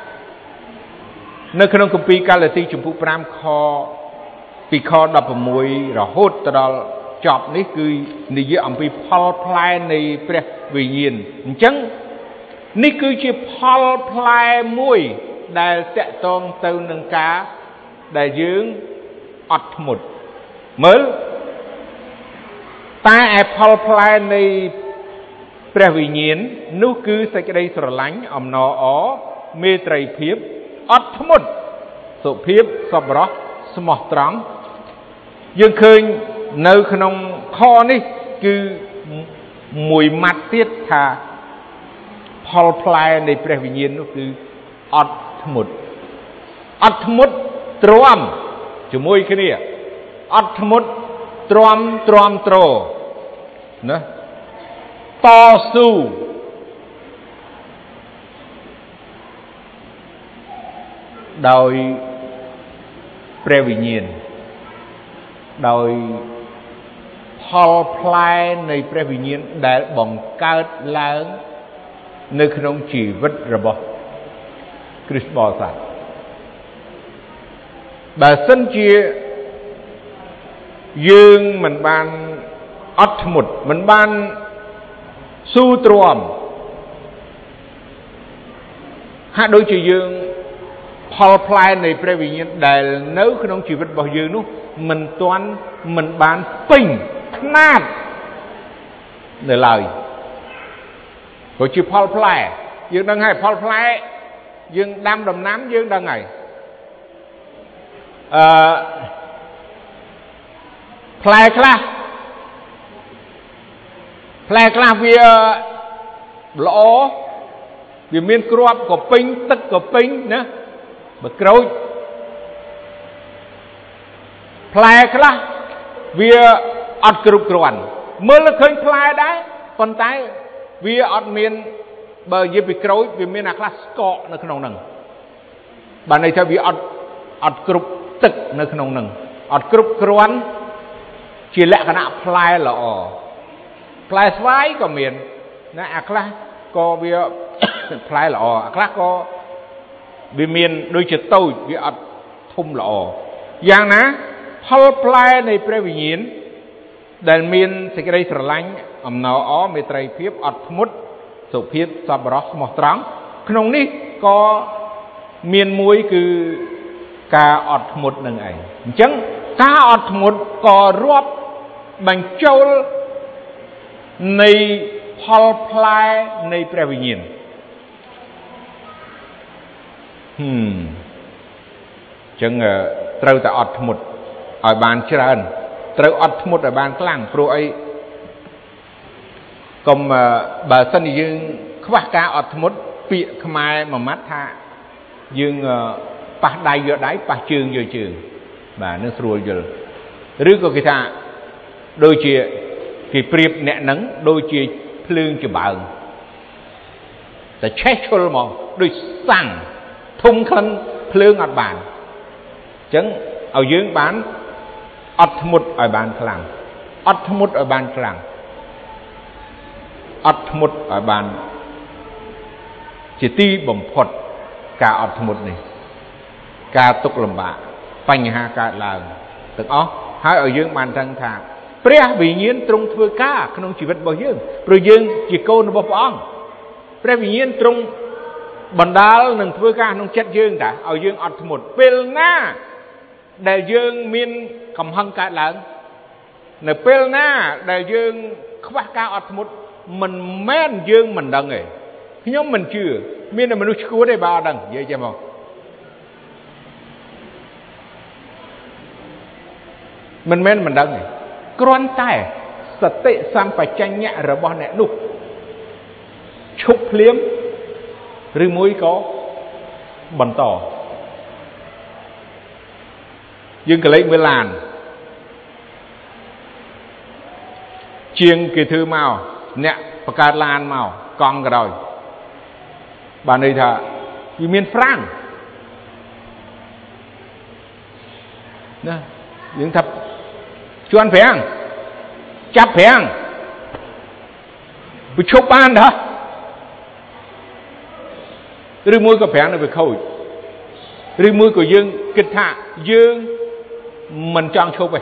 នៅក្នុងគម្ពីរកាឡាទីជំពូក5ខពីខ16រហូតទៅដល់ចប់នេះគឺនិយាយអំពីផលផ្លែនៃព្រះវិញ្ញាណអញ្ចឹងនេះគឺជាផលផ្លែមួយដែលតកតងទៅនឹងការដែលយើងអត់ធ្មត់មើលតែឯផលផ្លែនៃព្រះវិញ្ញាណនោះគឺសេចក្តីស្រឡាញ់អំណរអមេត្រីភាពអត់ធ្មត់សុភាពសប្បុរសស្មោះត្រង់យើងឃើញនៅក្នុងខនេះគឺមួយម៉ាត់ទៀតថាផលផ្លែនៃព្រះវិញ្ញាណនោះគឺអត់ធ្មត់អត់ធ្មត់ទ្រាំជាមួយគ្នាអត់ធ្មត់ទ្រាំទ្រាំទ្រណាតស៊ូដោយព្រះវិញ្ញាណដោយផលផ្លែនៃព្រះវិញ្ញាណដែលបង្កើតឡើងនៅក្នុងជីវិតរបស់គ្រីស្ទបរិស័ទបើសិនជាយើងមិនបានអត់ធ្មត់មិនបានស៊ូទ្រាំហាក់ដូចជាយើងផលផ្លែនៃព្រះវិញ្ញាណដែលនៅក្នុងជីវិតរបស់យើងនោះមិនទាន់មិនបានពេញខ្នាតនៅឡើយព្រោះជាផលផ្លែយើងដឹងហើយផលផ្លែយើងដាំដំណាំយើងដឹងហើយផ្លែខ្លះវាល្អវាមានគ្រាប់ក៏ពេញទឹកក៏ពេញណាបើក្រូចផ្លែខ្លះវាអត់គ្រប់គ្រាន់មើលឃើញផ្លែដែរប៉ុន្តែវាអត់មានបើនិយាយពីក្រូចវាមានអាខ្លះស្កកនៅក្នុងហ្នឹងបានន័យថាវាអត់គ្រប់ទឹកនៅក្នុងហ្នឹងអត់គ្រប់គ្រាន់ជាលក្ខណៈផ្លែល្អផ្លែស្វាយក៏មានណាអាខ្លះក៏វាផ្លែល្អអាខ្លះក៏វាមានដូចជាតូចវាអត់ធំល្អយ៉ាងណាផលផ្លែនៃព្រះវិញ្ញាណដែលមានសេចក្តីស្រឡាញ់អំណរអមេត្រីភាពអត់ធ្មត់សុភាពសប្បុរសស្មោះត្រង់ក្នុងនេះក៏មានមួយគឺការអត់ធ្មត់នឹងឯងអញ្ចឹងការអត់ធ្មត់ក៏រាប់បញ្ចូលនៃផលផ្លែនៃព្រះវិញ្ញាណអញ្ចឹងត្រូវតែអត់ធ្មត់ឲ្យបានច្រើនត្រូវអត់ធ្មត់ឲ្យបានខ្លាំងព្រោះអីកុំបើសិនជាយើងខ្វះការអត់ធ្មត់ពាក្យខ្មែរមួយម៉ាត់ថាយើងប៉ះដៃយកដៃប៉ះជើងយកជើងបាទនឹងស្រួលយល់ឬក៏គេថាដូចជាគេប្រៀបអ្នកនឹងដូចជាភ្លើងច្បើងតែឆេះឈុលហ្មងដូចសាំងធំក្លិនភ្លើងអត់បានអញ្ចឹងឲ្យយើងបានអត់ធ្មត់ឲ្យបានខ្លាំងអត់ធ្មត់ឲ្យបានខ្លាំងអត់ធ្មត់ឲ្យបានជាទីបំផុតការអត់ធ្មត់នេះការទុក្ខលំបាកបញ្ហាកើតឡើងទាំងអស់ហើយឲ្យយើងបានដឹងថាព្រះវិញ្ញាណទ្រង់ធ្វើការក្នុងជីវិតរបស់យើងព្រោះយើងជាកូនរបស់ព្រះអង្គព្រះវិញ្ញាណទ្រង់បណ្ដាលនឹងធ្វើការក្នុងចិត្តយើងតាឲ្យយើងអត់ធ្មត់ពេលណាដែលយើងមានកំហឹងកើតឡើងនៅពេលណាដែលយើងខ្វះការអត់ធ្មត់មិនមែនយើងមិនដឹងទេខ្ញុំមិនជឿមានតែមនុស្សឈួតទេបើអត់ដឹងនិយាយចេះមកមិនមែនមិនដឹងទេគ្រាន់តែសតិសម្បជញ្ញៈរបស់អ្នកនោះឈប់ភ្លាមឬមួយក៏បន្តយើងក៏លេចមើលឡានជាងគេធ្វើមកអ្នកបង្កើតឡានមកកង់ក៏ដោយបានន័យថាវាមានហ្វ្រាំងណាយើងថាជន់ប្រាំងចាប់ប្រាំងបញ្ឈប់បានដែរឬមួយក៏ប្រាំងនៅវាខូចឬមួយក៏យើងគិតថាយើងមិនចង់ឈប់ទេ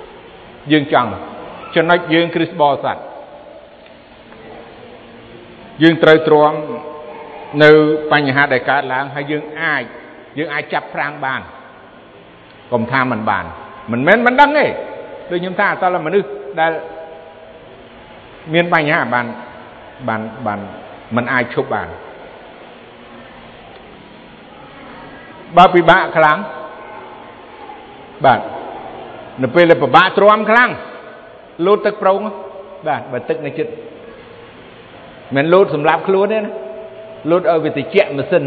យើងចង់ចំណុចយើងគ្រីស្ទបរិស័ទ dương trời tròn nơiបញ្ហាដែលកើតឡើងហើយយើងអាចចាប់ប្រាំងបានកុំថាមិនបានមិនមែនមិនដឹងទេដូចខ្ញុំថាតើមនុស្សដែលមានបញ្ហាបានមិនអាចឈប់បានបើពិបាកខ្លាំងបាទនៅពេលដែលពិបាកទ្រាំខ្លាំងលូតទឹកប្រងបាទបើទឹកនៅចិត្តមិនលូតសម្រាប់ខ្លួនទេណាលូតឲ្យវាតិចម៉ាស៊ីន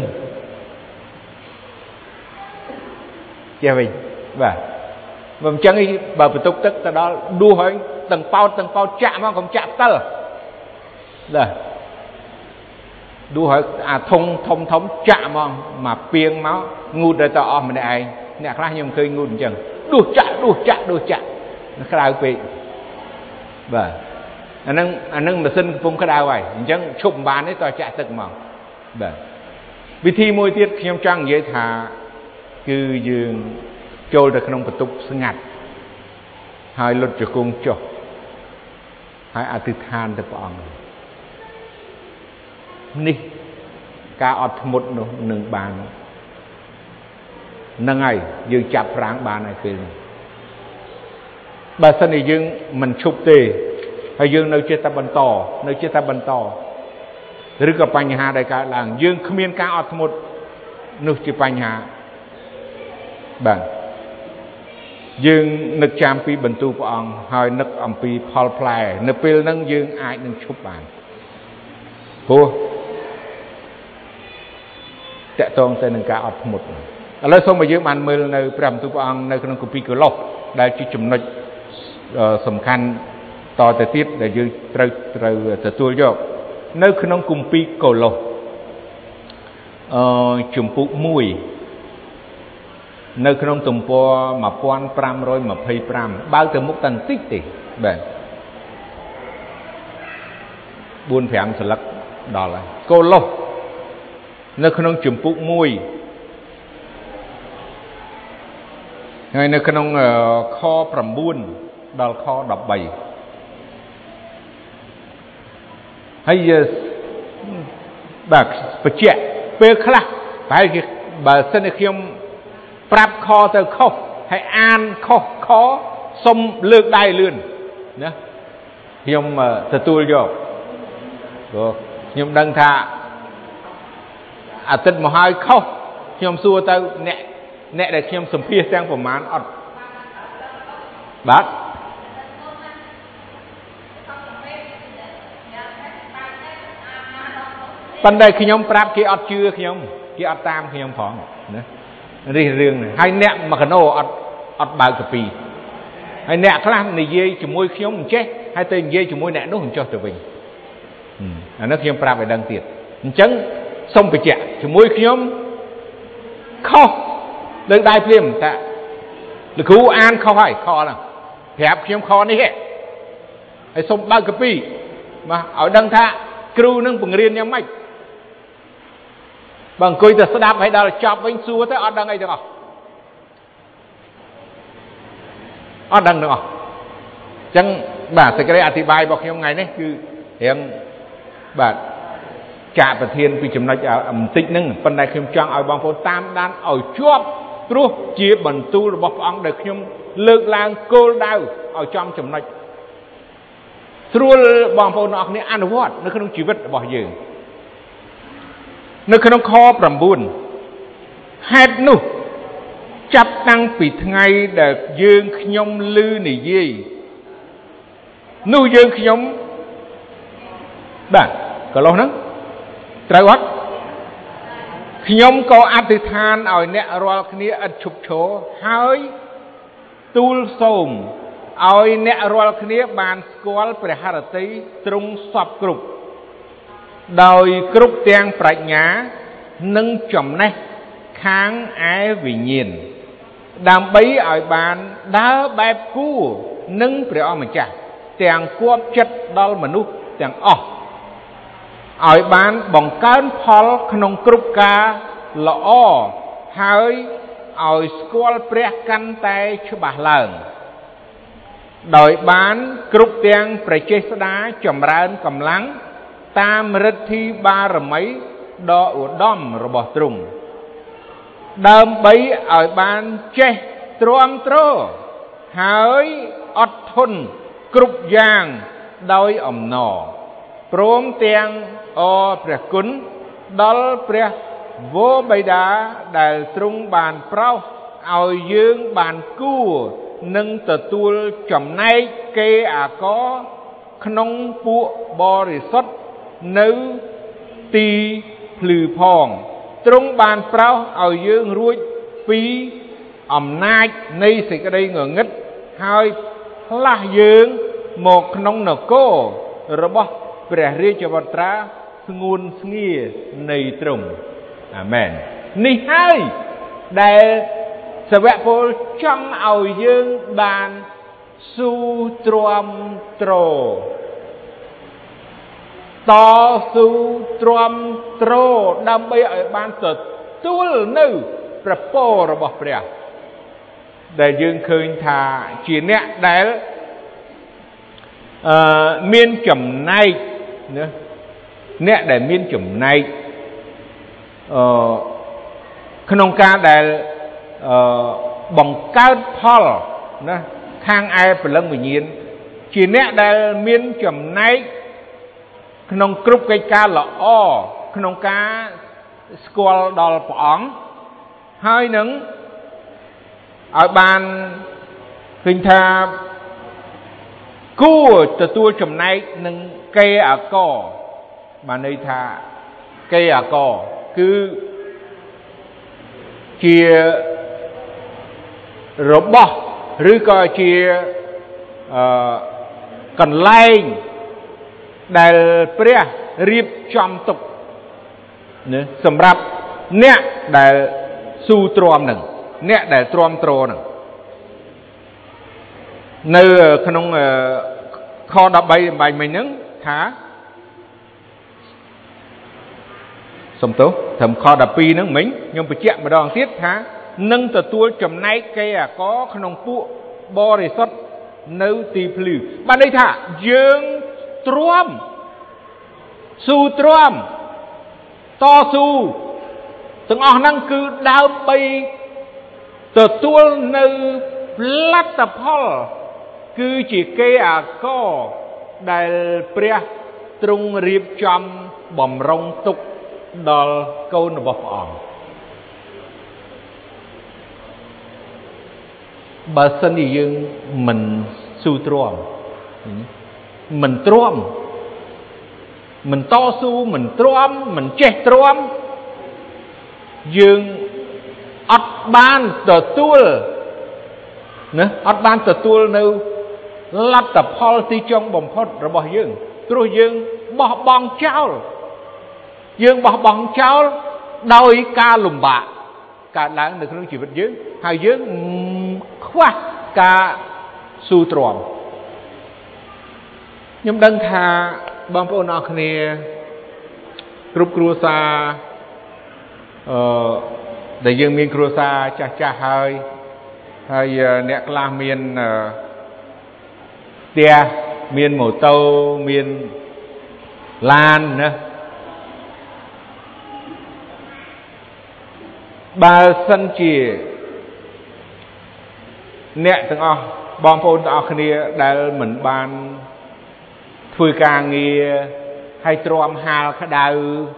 ចេះវិញបាទបើមិនចឹងបើបន្ទុកទឹកទៅដល់ដួសហើយទាំងប៉ោតចាក់មកកុំចាក់ផ្តិលបាទដួសឲ្យអាធុងធំចាក់មកពីងមកងូតទៅអស់ម្នាក់ឯងអ្នកខ្លះខ្ញុំឃើញងូតអញ្ចឹងដួសចាក់ក្តៅពេកបាទអានឹងម៉ាស៊ីនកំពុងក្តៅហើយអញ្ចឹងឈប់មិនបានទេតើចាក់ទឹកមកបាទវិធីមួយទៀតខ្ញុំចង់និយាយថាគឺយើងចូលទៅក្នុងបន្ទប់ស្ងាត់ហើយលុតជង្គង់ចុះហើយអធិដ្ឋានទៅព្រះអង្គនេះការអត់ធ្មត់នោះនឹងបានហ្នឹងហើយយើងចាប់ប្រាំងបានហើយពេលនេះបើសិនជាយើងមិនឈប់ទេហើយយើងនៅចិត្តតែបន្តឬក៏បញ្ហាដែលកើតឡើងយើងគ្មានការអត់ធ្មត់នោះជាបញ្ហាបាទយើងនឹកចាំពីបន្ទូលព្រះអង្គហើយនឹកអំពីផលផ្លែនៅពេលហ្នឹងយើងអាចនឹងឈប់បានព្រោះតកតងទៅនឹងការអត់ធ្មត់ឥឡូវសូមឲ្យយើងបានមើលនៅព្រះបន្ទូលព្រះអង្គនៅក្នុងគម្ពីរកូឡូសដែលជាចំណុចសំខាន់តទៅទៀតដែលយើងត្រូវទទួលយកនៅក្នុងគម្ពីរកូឡូសជំពូក1នៅក្នុងទំព័រ1525បើកទៅមុខតាំងតិចទេបាទ4-5 ស្លឹកដល់ហើយកូឡូសនៅក្នុងជំពូក1ហើយនៅក្នុងខ9ដល់ខ13ហើយបាទបញ្ជាក់ពេលខ្លះប្រហែលជាបើសិនជាខ្ញុំប្រាប់ខទៅខុសហើយអានខុសខសុំលើកដៃលឿនណាខ្ញុំទទួលយកព្រោះខ្ញុំដឹងថាអាទិត្យមកហើយខុសខ្ញុំសួរទៅអ្នកដែលខ្ញុំសម្ភាសទាំងប្រមាណអត់បាទប៉ុន្តែខ្ញុំប្រាប់គេអត់ជឿខ្ញុំគេអត់តាមខ្ញុំផងណានេះរឿងនេះហើយអ្នកមកកណោអត់បើកកាពីហើយអ្នកខ្លះនិយាយជាមួយខ្ញុំមិនចេះហើយទៅនិយាយជាមួយអ្នកនោះមិនចុះទៅវិញអានេះខ្ញុំប្រាប់ឲ្យដឹងទៀតអញ្ចឹងសូមបញ្ជាក់ជាមួយខ្ញុំខុសលើកដៃភ្លាមថាលោកគ្រូអានខុសហើយខហ្នឹងប្រាប់ខ្ញុំខនេះហើយសូមបើកកាពីមកឲ្យដឹងថាគ្រូនឹងបង្រៀនយ៉ាងម៉េចបើអង្គុយទៅស្ដាប់ហើយដល់ចប់វិញសួរទៅអត់ដឹងអីទាំងអស់អត់ដឹងទាំងអស់អញ្ចឹងបាទសេចក្តីអធិប្បាយរបស់ខ្ញុំថ្ងៃនេះគឺរៀងបាទចាកប្រធានពីចំណុចបន្តិចហ្នឹងប៉ុន្តែខ្ញុំចង់ឲ្យបងប្អូនតាមដានឲ្យជាប់ព្រោះជាបន្ទូលរបស់ព្រះអង្គដែលខ្ញុំលើកឡើងគោលដៅឲ្យចំចំណុចស្រួលបងប្អូនទាំងអស់គ្នាអនុវត្តនៅក្នុងជីវិតរបស់យើងនៅក្នុងខ9ហេតុនោះចាប់តាំងពីថ្ងៃដែលយើងខ្ញុំឮនិយាយនោះយើងខ្ញុំបាទកន្លោះហ្នឹងត្រូវអត់ខ្ញុំក៏អធិដ្ឋានឲ្យអ្នករាល់គ្នាឥតឈប់ឈរហើយទូលសូមឲ្យអ្នករាល់គ្នាបានស្គាល់ព្រះハរតីទ្រង់សពគ្រប់ដោយគ្រប់ទាំងប្រាជ្ញានិងចំណេះខាងឯវិញ្ញាណដើម្បីឲ្យបានដើរបែបគួរនឹងព្រះអម្ចាស់ទាំងគួបចិត្តដល់មនុស្សទាំងអស់ឲ្យបានបង្កើនផលក្នុងគ្រប់ការល្អហើយឲ្យស្គាល់ព្រះកាន់តែច្បាស់ឡើងដោយបានគ្រប់ទាំងប្រជេស្តាចម្រើនកម្លាំងតាមរិទ្ធិបារមីដ៏ឧត្តមរបស់ទ្រង់ដើម្បីឲ្យបានចេះទ្រាំទ្រហើយអត់ធន់គ្រប់យ៉ាងដោយអំណរព្រមទាំងអរព្រះគុណដល់ព្រះវរបិតាដែលទ្រង់បានប្រោសឲ្យយើងបានគួរនឹងទទួលចំណែកគេអាករក្នុងពួកបរិសុទ្ធនៅទីភ្លឺផងទ្រង់បានប្រោសឲ្យយើងរួចពីអំណាចនៃសេចក្តីងងឹតហើយផ្លាស់យើងមកក្នុងនគររបស់ព្រះរាជវត្ត្រាស្ងួនស្ងានៃទ្រង់អាមែននេះហើយដែលសាវកពលចង់ឲ្យយើងបានស៊ូទ្រាំទ្រតស៊ូទ្រាំទ្រដើម្បីឲ្យបានទទួលនៅព្រះពររបស់ព្រះដែលយើងឃើញថាជាអ្នកដែលមានចំណែកណាអ្នកដែលមានចំណែកក្នុងការដែលបង្កើតផលណាខាងឯព្រលឹងវិញ្ញាណជាអ្នកដែលមានចំណែកក្នុងគ្រប់កិច្ចការល្អក្នុងការស្គាល់ដល់ព្រះអង្គហើយនឹងឲ្យបានឃើញថាគួរទទួលចំណែកនឹងគេអាករបានន័យថាគេអាករគឺជារបស់ឬក៏ជាកន្លែងដែលព្រះរៀបចំទុកណាសម្រាប់អ្នកដែលស៊ូទ្រាំនឹងអ្នកដែលទ្រាំទ្រនឹងនៅក្នុងខ13បាញ់មិញហ្នឹងថាសំទោសត្រឹមខ12ហ្នឹងមិញខ្ញុំបញ្ជាក់ម្ដងទៀតថានឹងទទួលចំណែកគេអាករក្នុងពួកបរិសុទ្ធនៅទីភ្លឺបានន័យថាយើងទ្រាំស៊ូទ្រាំតស៊ូទាំងអស់ហ្នឹងគឺដើម្បីទទួលនៅលទ្ធផលគឺជាគេអាករដែលព្រះទ្រង់រៀបចំបំរុងទុកដល់កូនរបស់ព្រះអង្គបើសិនជាយើងមិនស៊ូទ្រាំមិនទ្រាំមិនតស៊ូមិនទ្រាំមិនចេះទ្រាំយើងអត់បានទទួលណាអត់បានទទួលនៅលទ្ធផលទីចុងបំផុតរបស់យើងព្រោះយើងបោះបង់ចោលដោយការលំបាកកើតឡើងនៅក្នុងជីវិតយើងហើយយើងខ្វះការស៊ូទ្រាំខ្ញុំដឹងថាបងប្អូនអរគ្នាគ្រប់គ្រួសារដែលយើងមានគ្រួសារចាស់ហើយអ្នកខ្លះមានផ្ទះមានម៉ូតូមានឡានណាបើសិនជាអ្នកទាំងអស់បងប្អូនទាំងអស់គ្នាដែលមិនបានធ្វើការងារហើយទ្រាំហាលក្តៅ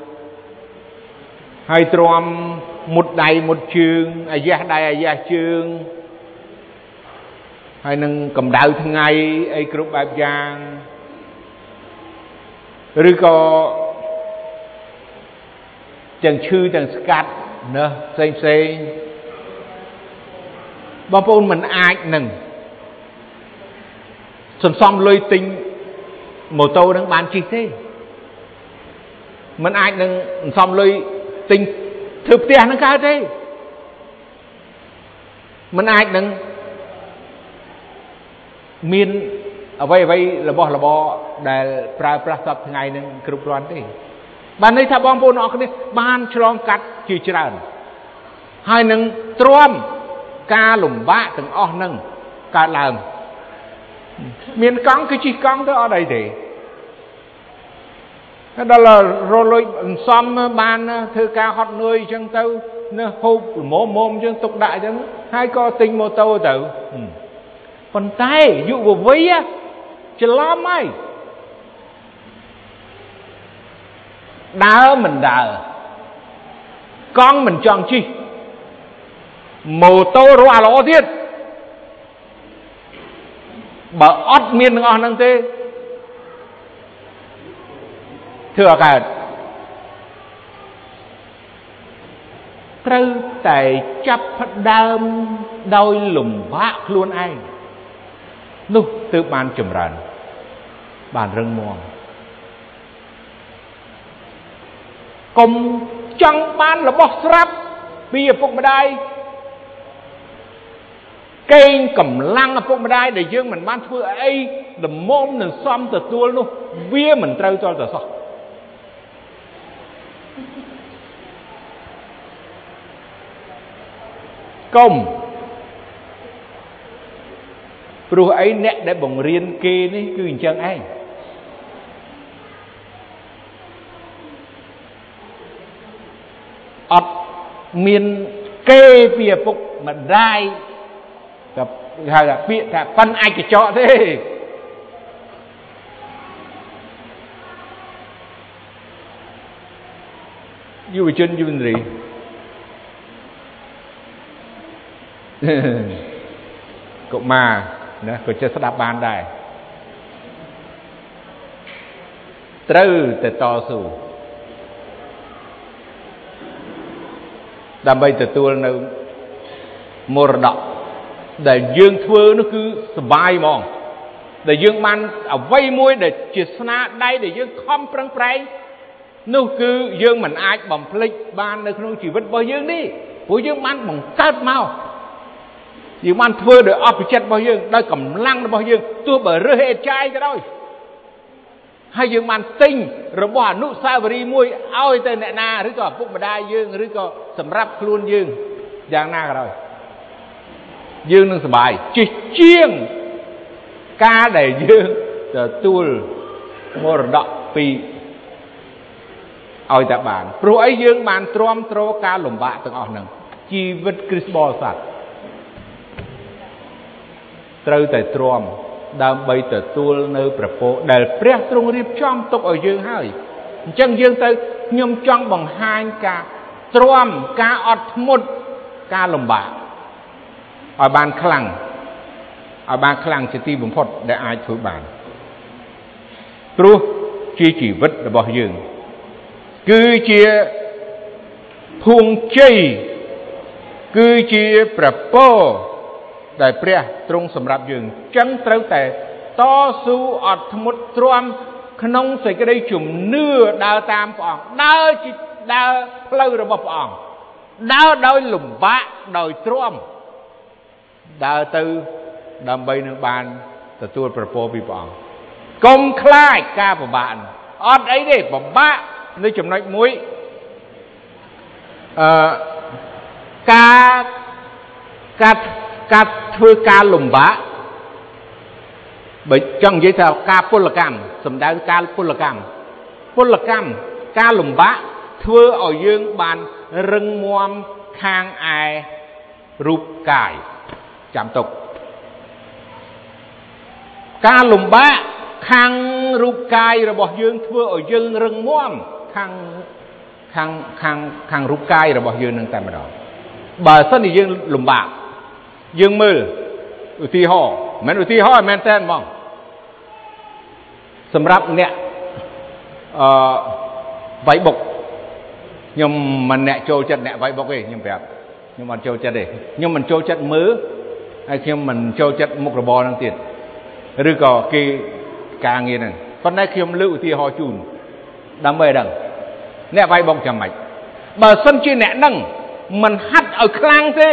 ហើយទ្រាំមុតដៃមុតជើងអាយ៉ះដៃអាយ៉ះជើងហើយនឹងកម្ដៅថ្ងៃអីគ្រប់បែបយ៉ាងឬក៏ទាំងឈឺទាំងស្កាត់ណាផ្សេងបងប្អូនមិនអាចនឹងសន្សំលុយទិញម៉ូតូនឹងបានជិះទេមិនអាចនឹងសន្សំលុយទិញធ្វើផ្ទះនឹងកើតទេមិនអាចនឹងមានអ្វីរបស់របរដែលប្រើប្រាស់សពថ្ងៃនឹងគ្រប់គ្រាន់ទេបានន័យថាបងប្អូនអរគ្នាបានឆ្លងកាត់ជាច្រើនហើយនឹងទ្រាំការលំបាកទាំងអស់នឹងកើតឡើងមានកង់គឺជិះកង់ទៅអត់អីទេ đó là rồi xóm ban thư ca hót nuôi chân tâu hộp mồm chân tục đại chân hai có tình mô tô tử phần tay dụ vào vây á chứ lo mày đá mình đá con mình chọn chi mô tô rồi à lỗ thiết bà ót miên ngon năng tê thưa cả trâu tại chấp đam đôi lùm bác luôn anh nụ từ bàn chùm rần bàn rừng muông cùng trong ban là bó srap bây giờ phục mà đây cây cầm lăng ở phục mà đây để dương mình ban thưa ấy là môn là xóm từ tua luôn vía mình trâu cho từ sao công rồi ấy nè để bồng riêng kê ní cứ chân anh ọt miền kê bìa phục mà đai gặp hay là bịa thà phân ai cái chọ thế như vậy chân như vậy gì cậu mà nè cậu chơi sát đạp bàn đây trừ từ to sù đam bây từ tua nó mô đọc để dương thưa nó cứ bài mong để dương ban ở vây môi để chia sna đây để dương không prang prang nó cứ dương mình ai bằng plek ban nó không chỉ vứt bao dương đi của dương ban bằng cát mau dương ban thưa để ấp chết bao dương đây cầm lăng bao dương tua bờ rơi hết trai cái đó hay dương ban tinh rồi bỏ nụ sa vri môi ao tên nè na rứa có phúc mà đai dương rứa có sầm rắp luôn dương giang na rồi dương nương sờ bài chỉ chiêng ca để dương giờ tuôn mô đọc pi ao tại bản pro ấy dương ban trom tro ca lùm bạ từng ở nằng chi vật Christmas sạch trâu tại trom đam bay từ tua nơi bờ phố để press trung riệp trong tục ở dương hơi chân dương tới nhom trong bằng hai ca trom ca ọt một ca lùm bạ ở bàn khlang chỉ bùng phật để ai thổi bàn rồi chỉ vứt là bỏ dương cứ chia phung chay cứ chia bờ phố đại prea trung sầm rạp dương trắng trâu tè to su ọt một trom khung sợi cái đây chùm nưa đào tam phỏng đào chỉ đào lâu rồi bọc phỏng đào đôi lùm bạ đôi trom đào từ đầm bay nước bàn từ tua bờ bị phỏng công khai ca của bạn ọt ấy để bọc bạ nơi chùm nói muối ca thưa ca lùm bá bởi trong giấy theo ca phô là cam sầm đá ca phô là cam ca lùm bá thưa ở dương bàn rừng muam khang ai rụp cải chạm tục ca lùm bá khang rụp cải rồi bỏ dương thưa ở dương rừng muam khang rụp cải rồi bỏ dương nâng tay mà đó bà sân thì dương lùm bá dương mơอุทิหอมันอุทิหอแมนแทนมองสำหรับเนี่ยไว้บกยมมันเนี่ยโจจัดเนี่ยไว้บกเองยมแบบยมมันโจจัดเองยมมันโจจัดมือไอ้ยมมันโจจัดมุกระบอนั่งติดหรือก็กีกางเงี้ยนั่นตอนนั้นยมลื้ออุทิหอจูนดำไปดังเนี่ยไว้บกจำไหมบาสันจีเนี่ยนั่งมันฮัดเอาคลังสิ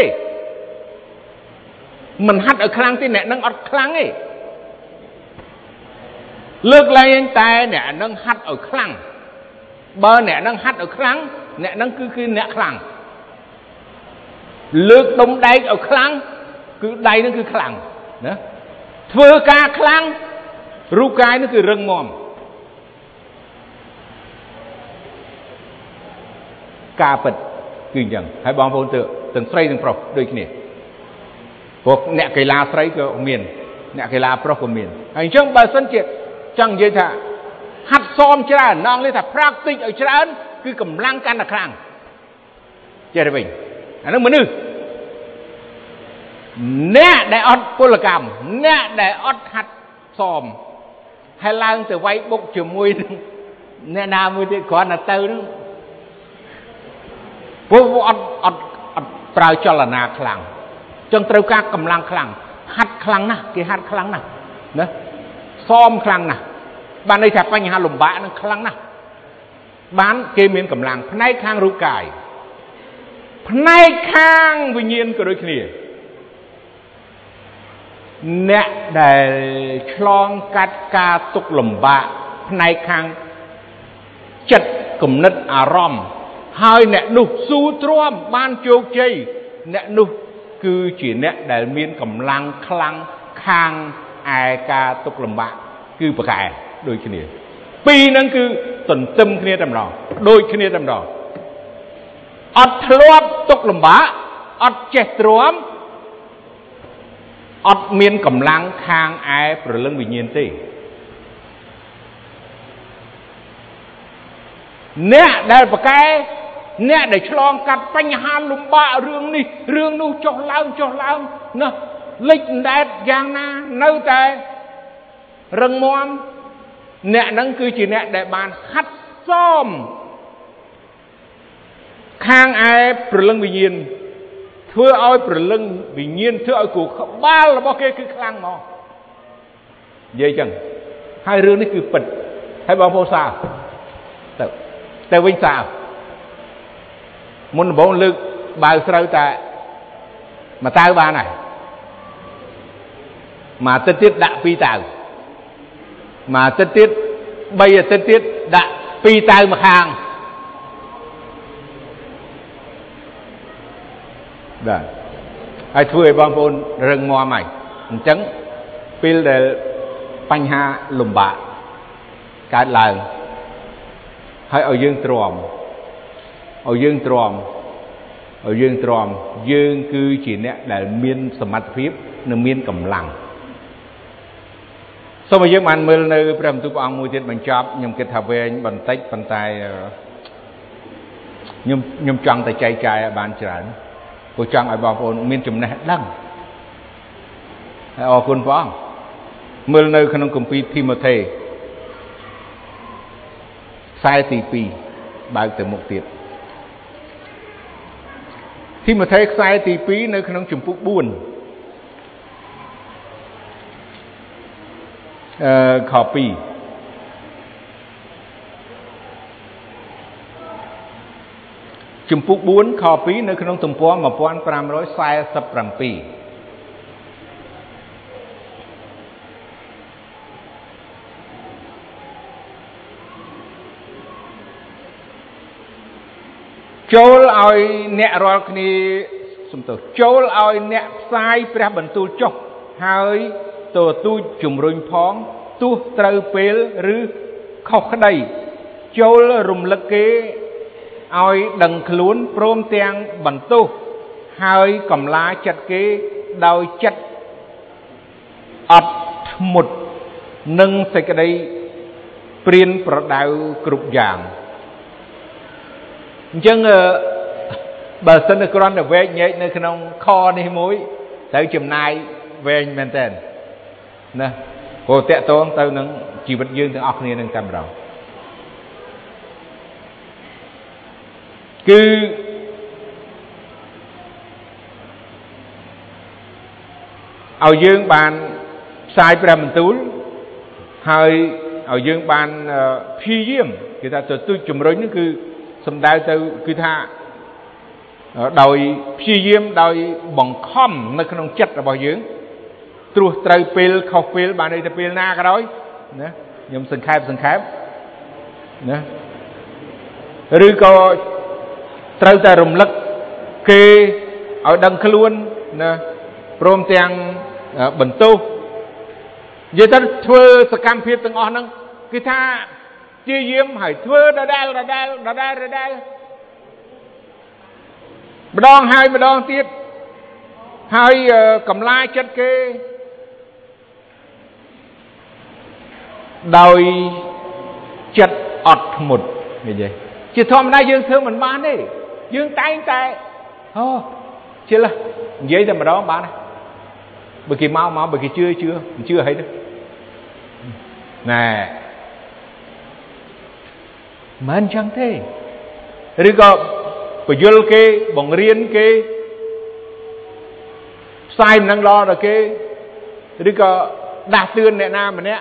mình hát ở khang thì nè nâng ọt khang ấy lược lên tay nè nâng hát ở khang bờ nè nâng hát ở khang nè nâng cứ nè khang lược đông đáy ở khang cứ đáy nó cứ khang nữa thưa ca khang ru cái nó cứ rừng mòm ការពិតគឺអញ្ចឹងហើយបងប្អូនទាំងស្រីទាំងប្រុសដូចគ្នាព្រោះអ្នកកីឡាស្រីក៏មានអ្នកកីឡាប្រុសក៏មានហើយអញ្ចឹងបើសិនជាចង់និយាយថាហាត់សមច្រើននងនេះថា practice ឲ្យច្រើនគឺកម្លាំងកាន់តែខ្លាំងចេះទេវិញអានោះមនុស្សអ្នកដែលអត់ពលកម្មអ្នកដែលអត់ហាត់សមហើយឡើងទៅវាយបុកជាមួយអ្នកណាមួយទៀតគ្រាន់តែទៅនោះព្រោះអត់ប្រើចលនាខ្លាំងចឹងត្រូវការកម្លាំងខ្លាំងហាត់ខ្លាំងណាស់គេហាត់ខ្លាំងណាស់ណាសមខ្លាំងណាស់បានន័យថាបញ្ហាលំបាកនឹងខ្លាំងណាស់បានគេមានកម្លាំងផ្នែកខាងរូបកាយផ្នែកខាងវិញ្ញាណក៏ដូចគ្នាអ្នកដែលឆ្លងកាត់ការទុក្ខលំបាកផ្នែកខាងចិត្តគំនិតអារម្មណ៍ហើយអ្នកនោះស៊ូទ្រាំបានជោគជ័យអ្នកនោះគឺជាអ្នកដែលមានកម្លាំងខ្លាំងខាងឯការទុក្ខលំបាកគឺប្រកែដូចគ្នាពីរហ្នឹងគឺទន្ទឹមគ្នាតែម្ដងដូចគ្នាតែម្ដងអត់ធ្លាប់ទុក្ខលំបាកអត់ចេះទ្រាំអត់មានកម្លាំងខាងឯព្រលឹងវិញ្ញាណទេអ្នកដែលប្រកែអ្នកដែលឆ្លងកាត់បញ្ហាលំបាករឿងនេះរឿងនោះចុះឡើងណាលិចដែតយ៉ាងណានៅតែរឹងមាំអ្នកហ្នឹងគឺជាអ្នកដែលបានហាត់សមខាងឯព្រលឹងវិញ្ញាណធ្វើឲ្យព្រលឹងវិញ្ញាណធ្វើឲ្យគូក្បាលរបស់គេគឺខ្លាំងមកនិយាយចឹងហើយរឿងនេះគឺពិតហើយបងប្អូនសាទៅវិញសាមុនដំបូងលើកបាវស្រូវតែមួយតៅបានហើយមួយអាទិត្យទៀតដាក់ពីរតៅមួយអាទិត្យទៀត3អាទិត្យទៀតដាក់ពីរតៅម្ខាងបាទហើយធ្វើឲ្យបងប្អូនរឹងមាំហើយអញ្ចឹងពេលដែលបញ្ហាលំបាកកើតឡើងហើយឲ្យយើងទ្រាំយើងគឺជាអ្នកដែលមានសមត្ថភាពនិងមានកម្លាំងសូមឲ្យយើងបានមើលនៅព្រះបន្ទូលព្រះអង្គមួយទៀតបញ្ចប់ខ្ញុំគិតថាវែងបន្តិចប៉ុន្តែខ្ញុំចង់តែចែកចាយឲ្យបានច្រើនព្រោះចង់ឲ្យបងប្អូនមានចំណេះដឹងហើយអរគុណព្រះអង្គមើលនៅក្នុងគម្ពីរធីម៉ូថេខ្សែទី2បើកទៅមុខទៀតធីម៉ូថេខ្សែទី2នៅក្នុងជំពូក4ខ2ជំពូក4ខ2នៅក្នុងទំព័រ1547ចូលឲ្យអ្នករាល់គ្នាចូលឲ្យអ្នកផ្សាយព្រះបន្ទូលចុះហើយទទូចជំរុញផងទោះត្រូវពេលឬខុសក្តីចូលរំលឹកគេឲ្យដឹងខ្លួនព្រមទាំងបន្ទោសហើយកំឡាចិត្តគេដោយចិត្តអត់ធ្មត់និងសេចក្តីព្រានប្រដៅគ្រប់យ៉ាងអញ្ចឹងបើសិនតែគ្រាន់តែវែកញែកនៅក្នុងខនេះមួយត្រូវចំណាយវែងមែនតើណាព្រោះតកតងទៅនឹងជីវិតយើងទាំងអស់គ្នានឹងតែម្ដងគឺឲ្យយើងបានផ្សាយព្រះបន្ទូលហើយឲ្យយើងបានព្យាយាមគេថាទទូចជំរុញហ្នឹងគឺសំដៅទៅគឺថាដោយព្យាយាមដោយបង្ខំនៅក្នុងចិត្តរបស់យើងត្រួសត្រូវពេលខុសពេលបានន័យថាពេលណាក៏ដោយណាខ្ញុំសង្ខេបណាឬក៏ត្រូវតែរំលឹកគេឲ្យដឹងខ្លួនណាព្រមទាំងបន្ទោសនិយាយទៅធ្វើសកម្មភាពទាំងអស់ហ្នឹងគឺថាព្យាយាមឲ្យធ្វើដដែលម្ដងហើយម្ដងទៀតហើយកំឡាយចិត្តគេដោយចិត្តអត់ធ្មត់និយាយជាធម្មតាយើងធ្វើមិនបានទេយើងតែងតែជិលនិយាយតែម្ដងបានបើគេមកបើគេជឿមិនជឿអីទេណែមិនចឹងទេឬក៏បញ្យល់គេបង្រៀនគេផ្សាយមិនដឹងដល់ដល់គេឬក៏ដាស់តឿនអ្នកណាម្នាក់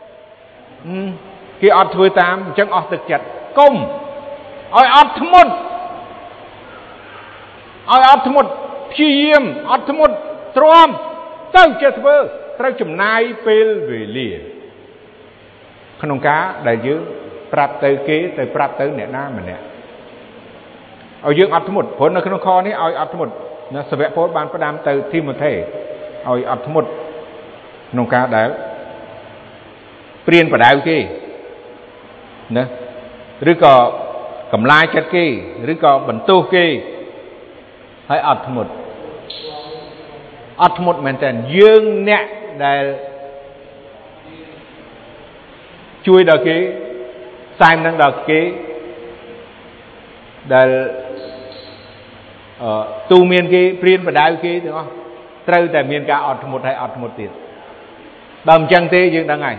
គេអត់ធ្វើតាមអញ្ចឹងអស់ទឹកចិត្តកុំឲ្យអត់ធ្មត់ព្យាយាមអត់ធ្មត់ទ្រាំទៅចេះធ្វើត្រូវចំណាយពេលវេលាក្នុងការដែលយើងប្រាប់ទៅគេទៅប្រាប់ទៅអ្នកណាម្នាក់ឲ្យយើងអត់ធ្មត់ព្រោះនៅក្នុងខនេះឲ្យអត់ធ្មត់ណាសាវកពលបានផ្ដាំទៅទីម៉ូថេឲ្យអត់ធ្មត់ក្នុងការដែលព្រៀនបដៅគេណាឬក៏កម្លាយចិត្តគេឬក៏បន្ទោសគេហើយអត់ធ្មត់មែនតើយើងអ្នកដែលជួយដល់គេផ្សាយនឹងដល់គេដែលទូមានគេព្រៀនបដៅគេទាំងអស់ត្រូវតែមានការអត់ធ្មត់ហើយអត់ធ្មត់ទៀតបើមិនចឹងទេយើងដឹងហើយ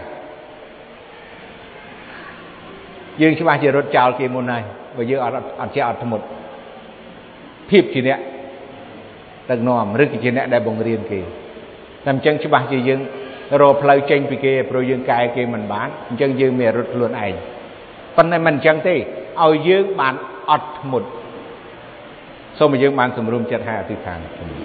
យើងច្បាស់ជារត់ចោលគេមុនហើយបើយើងអត់ចេះអត់ធ្មត់ភាពជាអ្នកដឹកនាំឬក៏ជាអ្នកដែលបង្រៀនគេតែអញ្ចឹងច្បាស់ជាយើងរកផ្លូវចេញពីគេព្រោះយើងកែគេមិនបានអញ្ចឹងយើងមានរត់ខ្លួនឯងប៉ុន្តែមិនអញ្ចឹងទេឲ្យយើងបានអត់ធ្មត់សូមឲ្យយើងបានសម្រុំចិត្តហើយអធិដ្ឋាន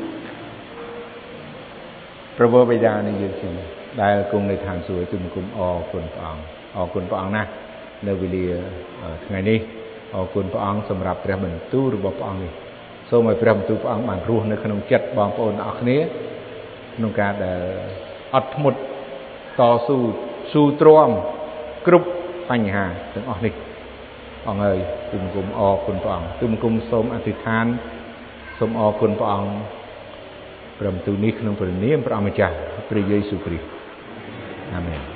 ព្រះបិតានៃយើងជាដែលគង់នៅឋានសួគ៌ទូលគុំអរគុណព្រះអង្គណាស់នៅវេលាថ្ងៃនេះអរគុណព្រះអង្គសម្រាប់ព្រះបន្ទូលរបស់ព្រះអង្គនេះសូមឲ្យព្រះបន្ទូលព្រះអង្គបានរស់នៅក្នុងចិត្តបងប្អូនទាំងអស់គ្នាក្នុងការដែលអត់ធ្មត់តស៊ូស៊ូទ្រាំគ្រប់បញ្ហាទាំងអស់នេះអង្គហើយទូលគុំអរគុណព្រះអង្គទូលគុំសូមអធិដ្ឋានសូមអរគុណព្រះអង្គព្រះបន្ទូលនេះក្នុងព្រះនាមព្រះអម្ចាស់ព្រះយេស៊ូវគ្រីស្ទអាមែន